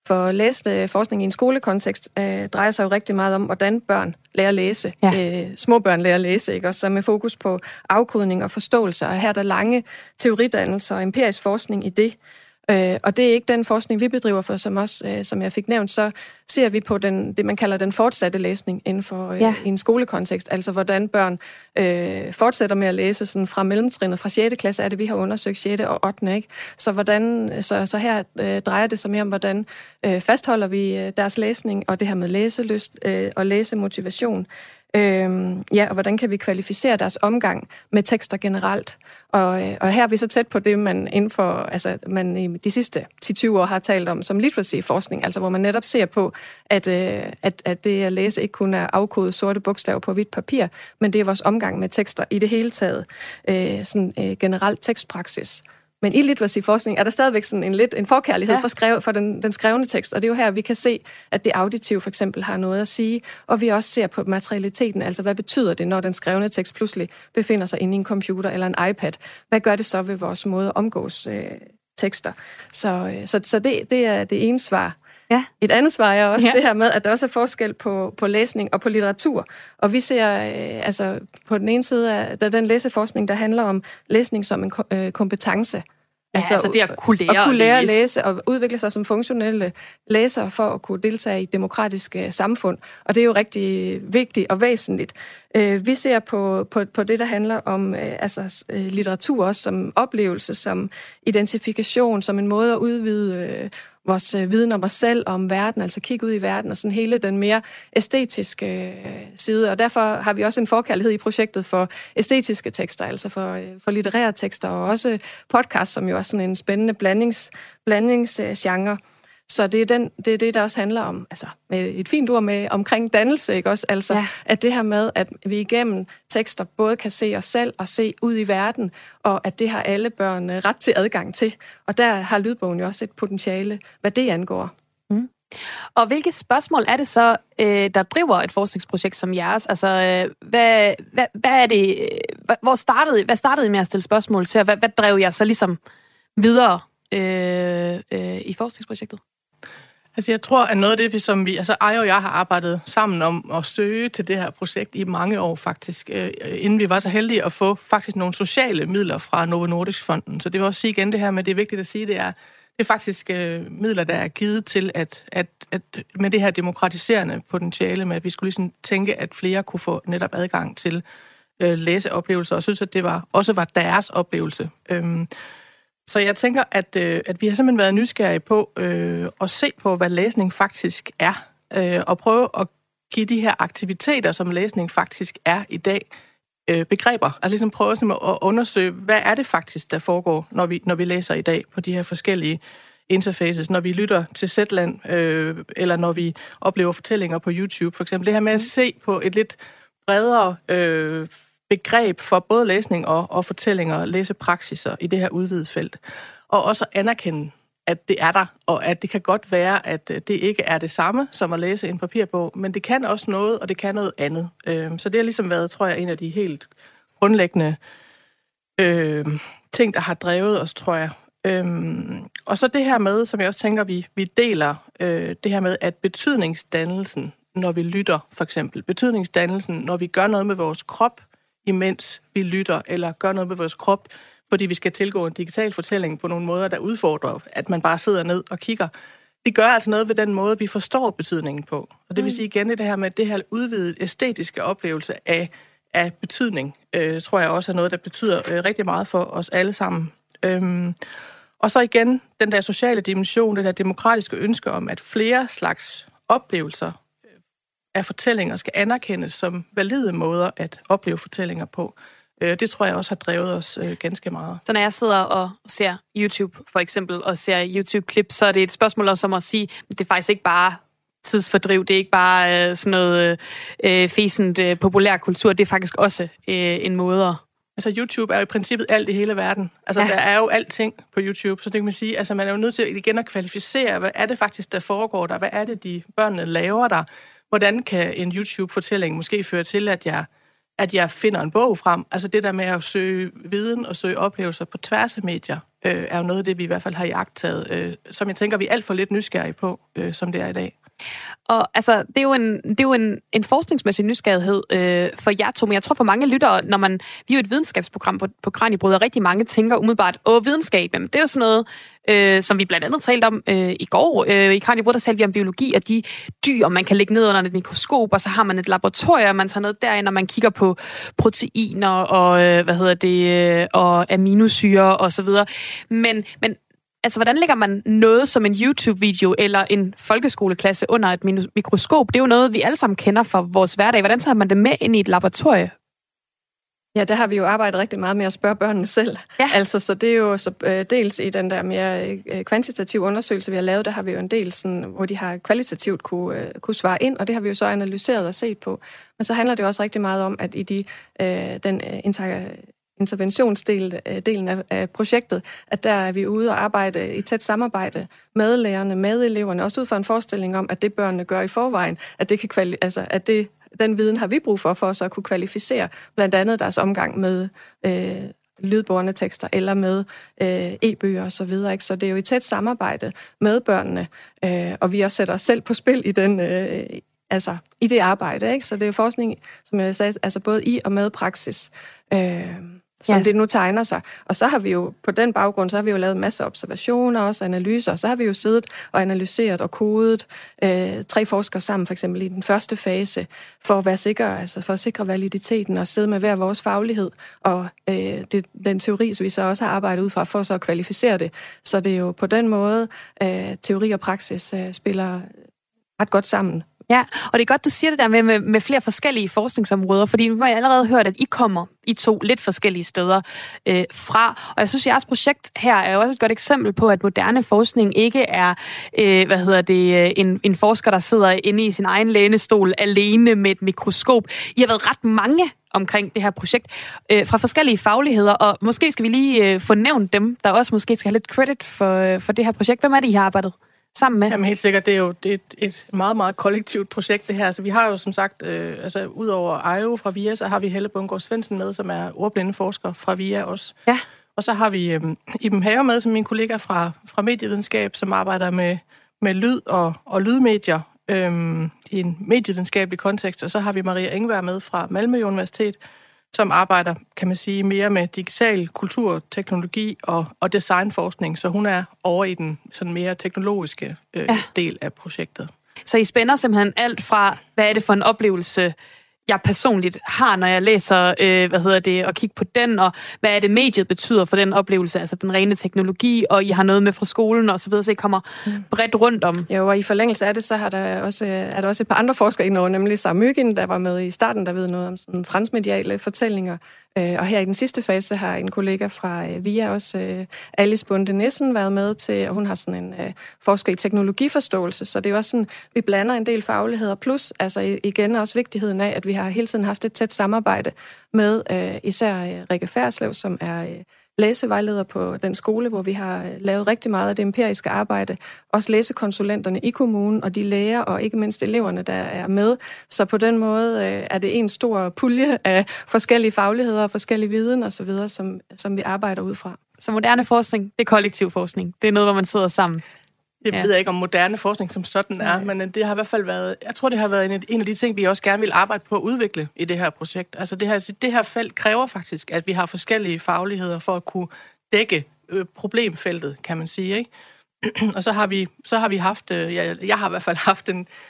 For læseforskning i en skolekontekst drejer sig jo rigtig meget om, hvordan børn lærer at læse. Ja. Små børn lærer at læse, ikke? Også så med fokus på afkodning og forståelse. Og her er der lange teoridannelser og empirisk forskning i det. Og det er ikke den forskning, vi bedriver for, som jeg fik nævnt, så ser vi på det, man kalder den fortsatte læsning inden for i en skolekontekst, altså hvordan børn fortsætter med at læse sådan fra mellemtrinnet, fra 6. klasse er det, vi har undersøgt 6. og 8. Ikke? Så her drejer det sig mere om, hvordan fastholder vi deres læsning, og det her med læselyst og læsemotivation. Og hvordan kan vi kvalificere deres omgang med tekster generelt. Og her er vi så tæt på det, man i de sidste 10-20 år har talt om som literacy-forskning, altså hvor man netop ser på, at det at læse ikke kun er afkodet sorte bogstaver på hvidt papir, men det er vores omgang med tekster i det hele taget. Generelt tekstpraksis. Men i literacy-forskning er der stadigvæk sådan en forkærlighed for den skrevne tekst, og det er jo her, vi kan se, at det auditive for eksempel har noget at sige, og vi også ser på materialiteten, altså hvad betyder det, når den skrevne tekst pludselig befinder sig inde i en computer eller en iPad? Hvad gør det så ved vores måde at omgås tekster? Så det er det ene svar. Ja. Et andet svar er også det her med, at der også er forskel på læsning og på litteratur. Og vi ser på den ene side af den læseforskning, der handler om læsning som en kompetence. Altså det at kunne lære at læse og udvikle sig som funktionelle læsere for at kunne deltage i et demokratisk samfund. Og det er jo rigtig vigtigt og væsentligt. Vi ser på det, der handler om litteratur også som oplevelse, som identifikation, som en måde at udvide vores viden om os selv og om verden, altså kigge ud i verden og sådan hele den mere æstetiske side. Og derfor har vi også en forkærlighed i projektet for æstetiske tekster, altså for litterære tekster og også podcast, som jo er sådan en spændende blandingsgenre. Så det er det, der også handler om, altså med et fint ord med omkring dannelse, ikke også? Altså, at det her med, at vi igennem tekster både kan se os selv og se ud i verden, og at det har alle børn ret til adgang til. Og der har lydbogen jo også et potentiale, hvad det angår. Mm. Og hvilke spørgsmål er det så, der driver et forskningsprojekt som jeres? Altså, hvad er det? Hvad startede I med at stille spørgsmål til, og hvad drev jeg så ligesom videre i forskningsprojektet? Altså jeg tror, at noget af det, som vi, altså Aya og jeg har arbejdet sammen om at søge til det her projekt i mange år faktisk, inden vi var så heldige at få faktisk nogle sociale midler fra Novo Nordisk-fonden. Så det vil også sige igen det her med, det er vigtigt at sige, det er faktisk midler, der er givet til, at med det her demokratiserende potentiale, med at vi skulle ligesom tænke, at flere kunne få netop adgang til læseoplevelser, og synes, at det også var deres oplevelse. Så jeg tænker, at vi har simpelthen været nysgerrige på at se på, hvad læsning faktisk er, og prøve at give de her aktiviteter, som læsning faktisk er i dag, begreber. Altså ligesom prøve at undersøge, hvad er det faktisk, der foregår, når vi læser i dag på de her forskellige interfaces, når vi lytter til Zetland, eller når vi oplever fortællinger på YouTube, for eksempel. Det her med at se på et lidt bredere begreb for både læsning og fortællinger og læsepraksiser i det her udvidede felt. Og også anerkende, at det er der, og at det kan godt være, at det ikke er det samme som at læse en papirbog, men det kan også noget, og det kan noget andet. Så det har ligesom været, tror jeg, en af de helt grundlæggende ting, der har drevet os, tror jeg. Og så det her med, som jeg også tænker, vi deler, det her med, at betydningsdannelsen, når vi lytter, for eksempel, betydningsdannelsen, når vi gør noget med vores krop, imens vi lytter, eller gør noget med vores krop, fordi vi skal tilgå en digital fortælling på nogle måder, der udfordrer, at man bare sidder ned og kigger. Det gør altså noget ved den måde, vi forstår betydningen på. Og det vil sige igen det her med, det her udvidede æstetiske oplevelse af betydning, tror jeg også er noget, der betyder rigtig meget for os alle sammen. Og så igen, den der sociale dimension, det der demokratiske ønske om, at flere slags oplevelser af fortællinger skal anerkendes som valide måder at opleve fortællinger på. Det tror jeg også har drevet os ganske meget. Så når jeg sidder og ser YouTube for eksempel, og ser YouTube-klip, så er det et spørgsmål også om at sige, at det er faktisk ikke bare tidsfordriv, det er ikke bare sådan noget fæsent populærkultur, det er faktisk også en måde. Altså YouTube er jo i princippet alt i hele verden. Altså der er jo alting på YouTube, så det kan man sige, altså man er jo nødt til igen at kvalificere, hvad er det faktisk, der foregår der, hvad er det, de børnene laver der, hvordan kan en YouTube-fortælling måske føre til, at at jeg finder en bog frem. Altså det der med at søge viden og søge oplevelser på tværs af medier, er jo noget af det, vi i hvert fald har iagttaget, som jeg tænker, vi er alt for lidt nysgerrige på, som det er i dag. Og altså, det er jo en forskningsmæssig nysgerrighed for jer to, men jeg tror for mange lyttere, vi er jo et videnskabsprogram på Kraniebrud, og rigtig mange tænker umiddelbart, videnskab, jamen, det er jo sådan noget, som vi blandt andet talte om i går. I Kraniebrud, der talte vi om biologi, og de dyr, man kan lægge ned under et mikroskop, og så har man et laboratorium, og man tager noget derind, og man kigger på proteiner og, og aminosyre og så videre. Men altså, hvordan lægger man noget som en YouTube-video eller en folkeskoleklasse under et mikroskop? Det er jo noget, vi alle sammen kender fra vores hverdag. Hvordan tager man det med ind i et laboratorie? Ja, der har vi jo arbejdet rigtig meget med at spørge børnene selv. Ja. Altså, så det er jo dels i den der mere kvantitative undersøgelse, vi har lavet, der har vi jo en del, sådan, hvor de har kvalitativt kunne svare ind, og det har vi jo så analyseret og set på. Men så handler det også rigtig meget om, at i den interventionsdelen af projektet, at der er vi ude og arbejde i tæt samarbejde med lærerne, med eleverne, også ud fra en forestilling om, at det børnene gør i forvejen, at det kan den viden har vi brug for så at kunne kvalificere blandt andet deres omgang med lydbårne tekster eller med e-bøger og så videre. Ikke? Så det er jo i tæt samarbejde med børnene, og vi også sætter os selv på spil i den i det arbejde. Ikke? Så det er forskning, som jeg sagde, altså både i og med praksis, som det nu tegner sig. Og så har vi jo, på den baggrund, så har vi jo lavet masser af observationer, også analyser, og så har vi jo siddet og analyseret og kodet 3 forskere sammen, for eksempel i den første fase, for at være sikre, altså for at sikre validiteten og sidde med hver vores faglighed, og den teori, som vi så også har arbejdet ud fra, for så at kvalificere det. Så det er jo på den måde, teori og praksis spiller ret godt sammen. Ja, og det er godt, du siger det der med flere forskellige forskningsområder, fordi nu har jeg allerede hørt, at I kommer i 2 lidt forskellige steder fra. Og jeg synes, at jeres projekt her er jo også et godt eksempel på, at moderne forskning ikke er en forsker, der sidder inde i sin egen lænestol alene med et mikroskop. I har været ret mange omkring det her projekt fra forskellige fagligheder, og måske skal vi lige få nævnt dem, der også måske skal have lidt credit for det her projekt. Hvem er det, I har arbejdet sammen med? Jamen helt sikkert, det er jo et meget, meget kollektivt projekt, det her. Så vi har jo som sagt, udover Ajo fra VIA, så har vi Helle Bundgaard Svendsen med, som er ordblindeforsker fra VIA også. Ja. Og så har vi Iben Haver med, som min kollega fra medievidenskab, som arbejder med lyd og lydmedier i en medievidenskabelig kontekst. Og så har vi Maria Engberg med fra Malmø Universitet, som arbejder, kan man sige, mere med digital kultur, teknologi og designforskning. Så hun er over i den sådan mere teknologiske del af projektet. Så I spænder simpelthen alt fra, hvad er det for en oplevelse, jeg personligt har, når jeg læser, og kigger på den, og hvad er det, mediet betyder for den oplevelse, altså den rene teknologi, og I har noget med fra skolen og så videre, så I kommer bredt rundt om. Jo, og i forlængelse af det, så er der også et par andre forskere indover, nemlig Sara Myggen, der var med i starten, der ved noget om sådan transmediale fortællinger. Og her i den sidste fase har en kollega fra VIA også, Alice Bunde Nissen, været med til, og hun har sådan en forsker i teknologiforståelse, så det er også sådan, vi blander en del fagligheder, plus altså igen også vigtigheden af, at vi har hele tiden haft et tæt samarbejde med især Rikke Færslev, som er læsevejleder på den skole, hvor vi har lavet rigtig meget af det empiriske arbejde. Også læsekonsulenterne i kommunen, og de lærer, og ikke mindst eleverne, der er med. Så på den måde er det en stor pulje af forskellige fagligheder og forskellige viden osv., som vi arbejder ud fra. Så moderne forskning, det er kollektiv forskning. Det er noget, hvor man sidder sammen. Det ved jeg ikke, om moderne forskning som sådan er, men det har i hvert fald været, jeg tror, det har været en af de ting, vi også gerne vil arbejde på at udvikle i det her projekt. Altså det her felt kræver faktisk, at vi har forskellige fagligheder for at kunne dække problemfeltet, kan man sige, ikke? Og så har vi haft, jeg har i hvert fald haft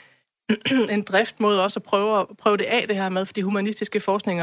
en drift mod også at prøve det af, det her med, fordi humanistiske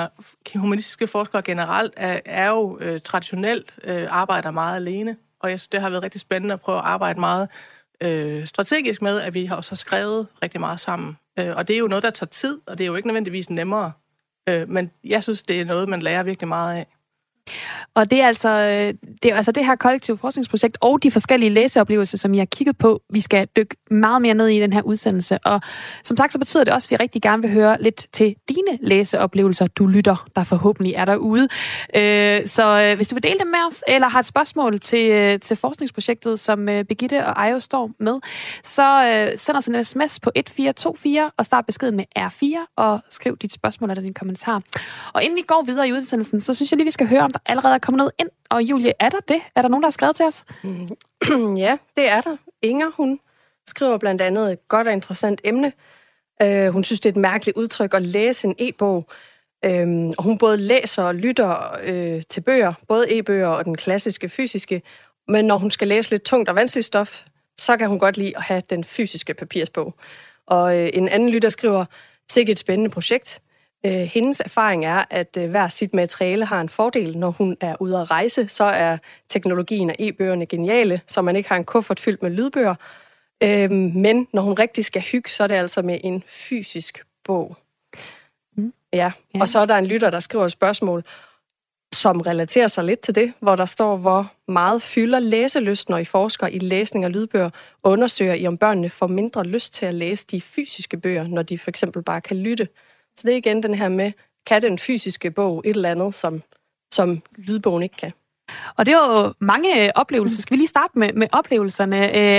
forskere generelt er jo traditionelt arbejder meget alene, og jeg synes, det har været rigtig spændende at prøve at arbejde meget strategisk med, at vi også har skrevet rigtig meget sammen. Og det er jo noget, der tager tid, og det er jo ikke nødvendigvis nemmere. Men jeg synes, det er noget, man lærer virkelig meget af. Og det er altså det her kollektive forskningsprojekt og de forskellige læseoplevelser, som I har kigget på, vi skal dykke meget mere ned i den her udsendelse. Og som sagt, så betyder det også, at vi rigtig gerne vil høre lidt til dine læseoplevelser, du lytter, der forhåbentlig er derude. Så hvis du vil dele dem med os, eller har et spørgsmål til forskningsprojektet, som Birgitte og Ayo står med, så send os en sms på 1424 og start beskeden med R4 og skriv dit spørgsmål eller din kommentar. Og inden vi går videre i udsendelsen, så synes jeg lige, vi skal høre, om der allerede er kommet noget ind. Og Julie, er der det? Er der nogen, der har skrevet til os? Ja, det er der. Inger, hun skriver blandt andet et godt og interessant emne. Hun synes, det er et mærkeligt udtryk at læse en e-bog. Og hun både læser og lytter til bøger, både e-bøger og den klassiske fysiske. Men når hun skal læse lidt tungt og vanskeligt stof, så kan hun godt lide at have den fysiske papirsbog. Og en anden lytter skriver, sikkert et spændende projekt. Hendes erfaring er, at hver sit materiale har en fordel. Når hun er ude at rejse, så er teknologien og e-bøgerne geniale, så man ikke har en kuffert fyldt med lydbøger. Men når hun rigtig skal hygge, så er det altså med en fysisk bog. Ja, og så er der en lytter, der skriver et spørgsmål, som relaterer sig lidt til det, hvor der står, hvor meget fylder læselyst, når I forsker i læsning af lydbøger, og undersøger I, om børnene får mindre lyst til at læse de fysiske bøger, når de for eksempel bare kan lytte. Så det er igen den her med, kan den fysiske bog et eller andet, som lydbogen ikke kan. Og det er jo mange oplevelser. Skal vi lige starte med oplevelserne?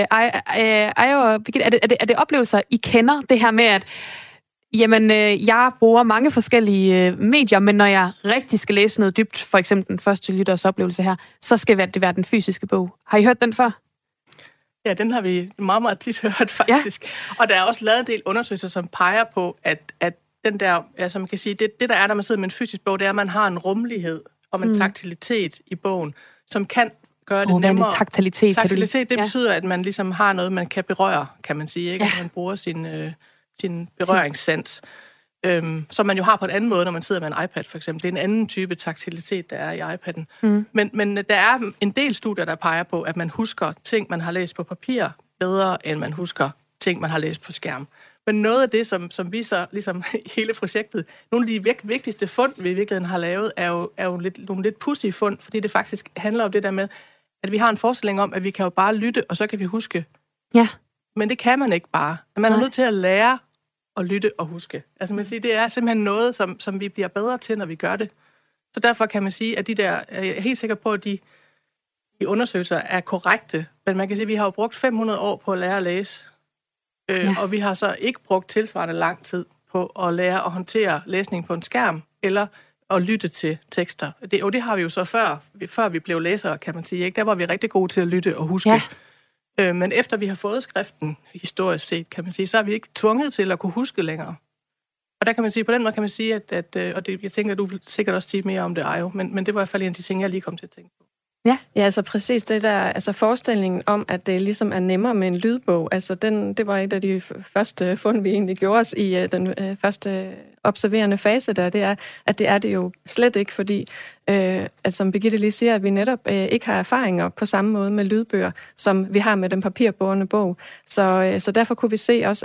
Er det oplevelser, I kender? Det her med, at jamen, jeg bruger mange forskellige medier, men når jeg rigtig skal læse noget dybt, for eksempel den første lytters oplevelse her, så skal det være den fysiske bog. Har I hørt den før? Ja, den har vi meget, meget tit hørt, faktisk. Ja. Og der er også lavet en del undersøgelser, som peger på, at den der, altså man kan sige, det der er, når man sidder med en fysisk bog, det er, at man har en rummelighed og en taktilitet i bogen, som kan gøre det nemmere. Taktilitet, det betyder, at man ligesom har noget, man kan berøre, kan man sige, ikke? At man bruger sin berøringssans, som man jo har på en anden måde, når man sidder med en iPad, for eksempel. Det er en anden type taktilitet, der er i iPad'en. Men der er en del studier, der peger på, at man husker ting, man har læst på papir, bedre, end man husker ting, man har læst på skærm. Men noget af det, som vi så, ligesom hele projektet, nogle af de vigtigste fund, vi i virkeligheden har lavet, er jo nogle lidt pudsige fund, fordi det faktisk handler om det der med, at vi har en forestilling om, at vi kan jo bare lytte, og så kan vi huske. Ja. Men det kan man ikke bare. Man er nødt til at lære at lytte og huske. Altså man siger, det er simpelthen noget, som vi bliver bedre til, når vi gør det. Så derfor kan man sige, at jeg er helt sikker på, at de undersøgelser er korrekte. Men man kan sige, at vi har jo brugt 500 år på at lære at læse. Og vi har så ikke brugt tilsvarende lang tid på at lære at håndtere læsning på en skærm, eller at lytte til tekster. Det har vi jo så før vi blev læsere, kan man sige. Ikke? Der var vi rigtig gode til at lytte og huske. Ja. Men efter vi har fået skriften, historisk set, kan man sige, så er vi ikke tvunget til at kunne huske længere. Og der kan man sige, på den måde kan man sige, og det, jeg tænker, du vil sikkert også sige mere om det, Ayo, men det var i hvert fald en af de ting, jeg lige kom til at tænke på. Ja, altså præcis det der, altså forestillingen om, at det ligesom er nemmere med en lydbog, altså det var et af de første fund, vi egentlig gjorde os i den første observerende fase der, det er, at det er det jo slet ikke, fordi at som Birgitte lige siger, at vi netop ikke har erfaringer på samme måde med lydbøger, som vi har med den papirbårne bog. Så derfor kunne vi se også,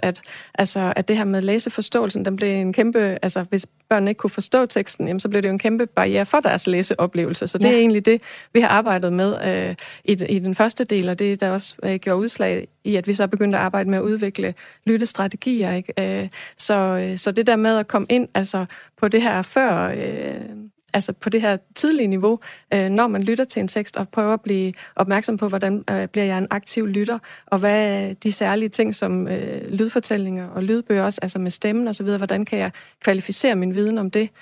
at det her med læseforståelsen, den blev en kæmpe, altså hvis børnene ikke kunne forstå teksten, jamen, så blev det jo en kæmpe barriere for deres læseoplevelse. Så det er egentlig det, vi har arbejdet med i den første del, og det der også gjorde udslag i, at vi så begyndte at arbejde med at udvikle lyttestrategier. Ikke? Så det der med at komme ind altså på det her før... altså på det her tidlige niveau, når man lytter til en tekst og prøver at blive opmærksom på, hvordan bliver jeg en aktiv lytter, og hvad er de særlige ting som lydfortællinger og lydbøger også, altså med stemmen og så videre, hvordan kan jeg kvalificere min viden om det.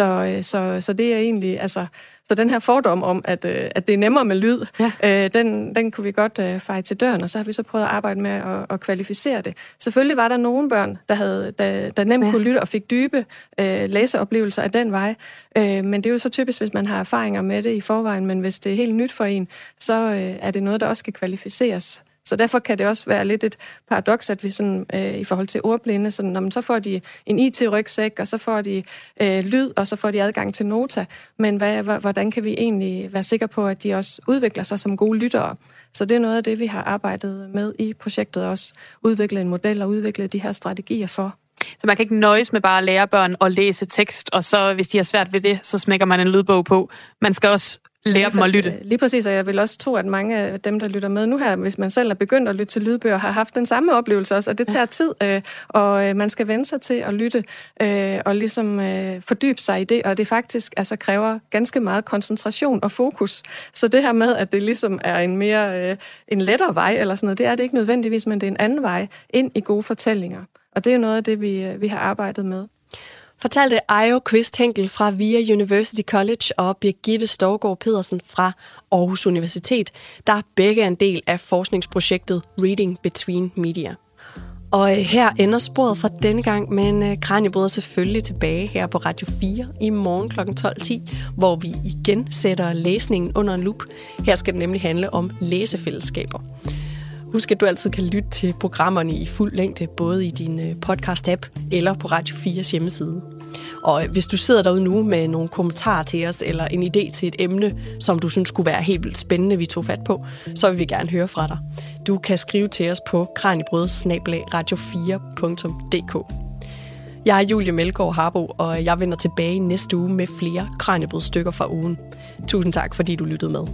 Så det er egentlig, altså, så den her fordom om, at det er nemmere med lyd, den kunne vi godt feje til døren, og så har vi så prøvet at arbejde med at kvalificere det. Selvfølgelig var der nogle børn, der nemt kunne lytte og fik dybe læseoplevelser af den vej, men det er jo så typisk, hvis man har erfaringer med det i forvejen, men hvis det er helt nyt for en, så er det noget, der også skal kvalificeres. Så derfor kan det også være lidt et paradoks, at vi sådan, i forhold til ordblinde, sådan, når man så får de en IT-rygsæk, og så får de lyd, og så får de adgang til Nota. Men hvordan kan vi egentlig være sikre på, at de også udvikler sig som gode lyttere? Så det er noget af det, vi har arbejdet med i projektet også. Udvikle en model og udvikle de her strategier for. Så man kan ikke nøjes med bare at lære børn at læse tekst, og så hvis de har svært ved det, så smækker man en lydbog på. Man skal også lære dem at lytte. Lige præcis, og jeg vil også tro, at mange af dem, der lytter med nu her, hvis man selv er begyndt at lytte til lydbøger, har haft den samme oplevelse også, og det tager tid, og man skal vende sig til at lytte, og ligesom fordybe sig i det, og det faktisk kræver ganske meget koncentration og fokus. Så det her med, at det ligesom er en lettere vej, eller sådan noget, det er det ikke nødvendigvis, men det er en anden vej ind i gode fortællinger. Og det er noget af det, vi har arbejdet med. Fortalte Ayo Kvist Henkel fra VIA University College og Birgitte Stougaard Pedersen fra Aarhus Universitet, der begge er en del af forskningsprojektet Reading Between Media. Og her ender sporet fra denne gang, men Kraniebrød er selvfølgelig tilbage her på Radio 4 i morgen kl. 12:10, hvor vi igen sætter læsningen under en lup. Her skal det nemlig handle om læsefællesskaber. Husk, at du altid kan lytte til programmerne i fuld længde, både i din podcast-app eller på Radio 4's hjemmeside. Og hvis du sidder derude nu med nogle kommentarer til os, eller en idé til et emne, som du synes kunne være helt vildt spændende, vi tog fat på, så vil vi gerne høre fra dig. Du kan skrive til os på kraniebrød@radio4.dk. Jeg er Julie Melgaard Harbo, og jeg vender tilbage næste uge med flere Kraniebrødstykker fra ugen. Tusind tak, fordi du lyttede med.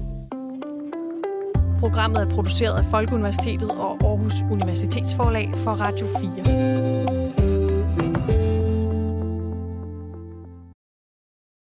Programmet er produceret af Folkeuniversitetet og Aarhus Universitetsforlag for Radio 4.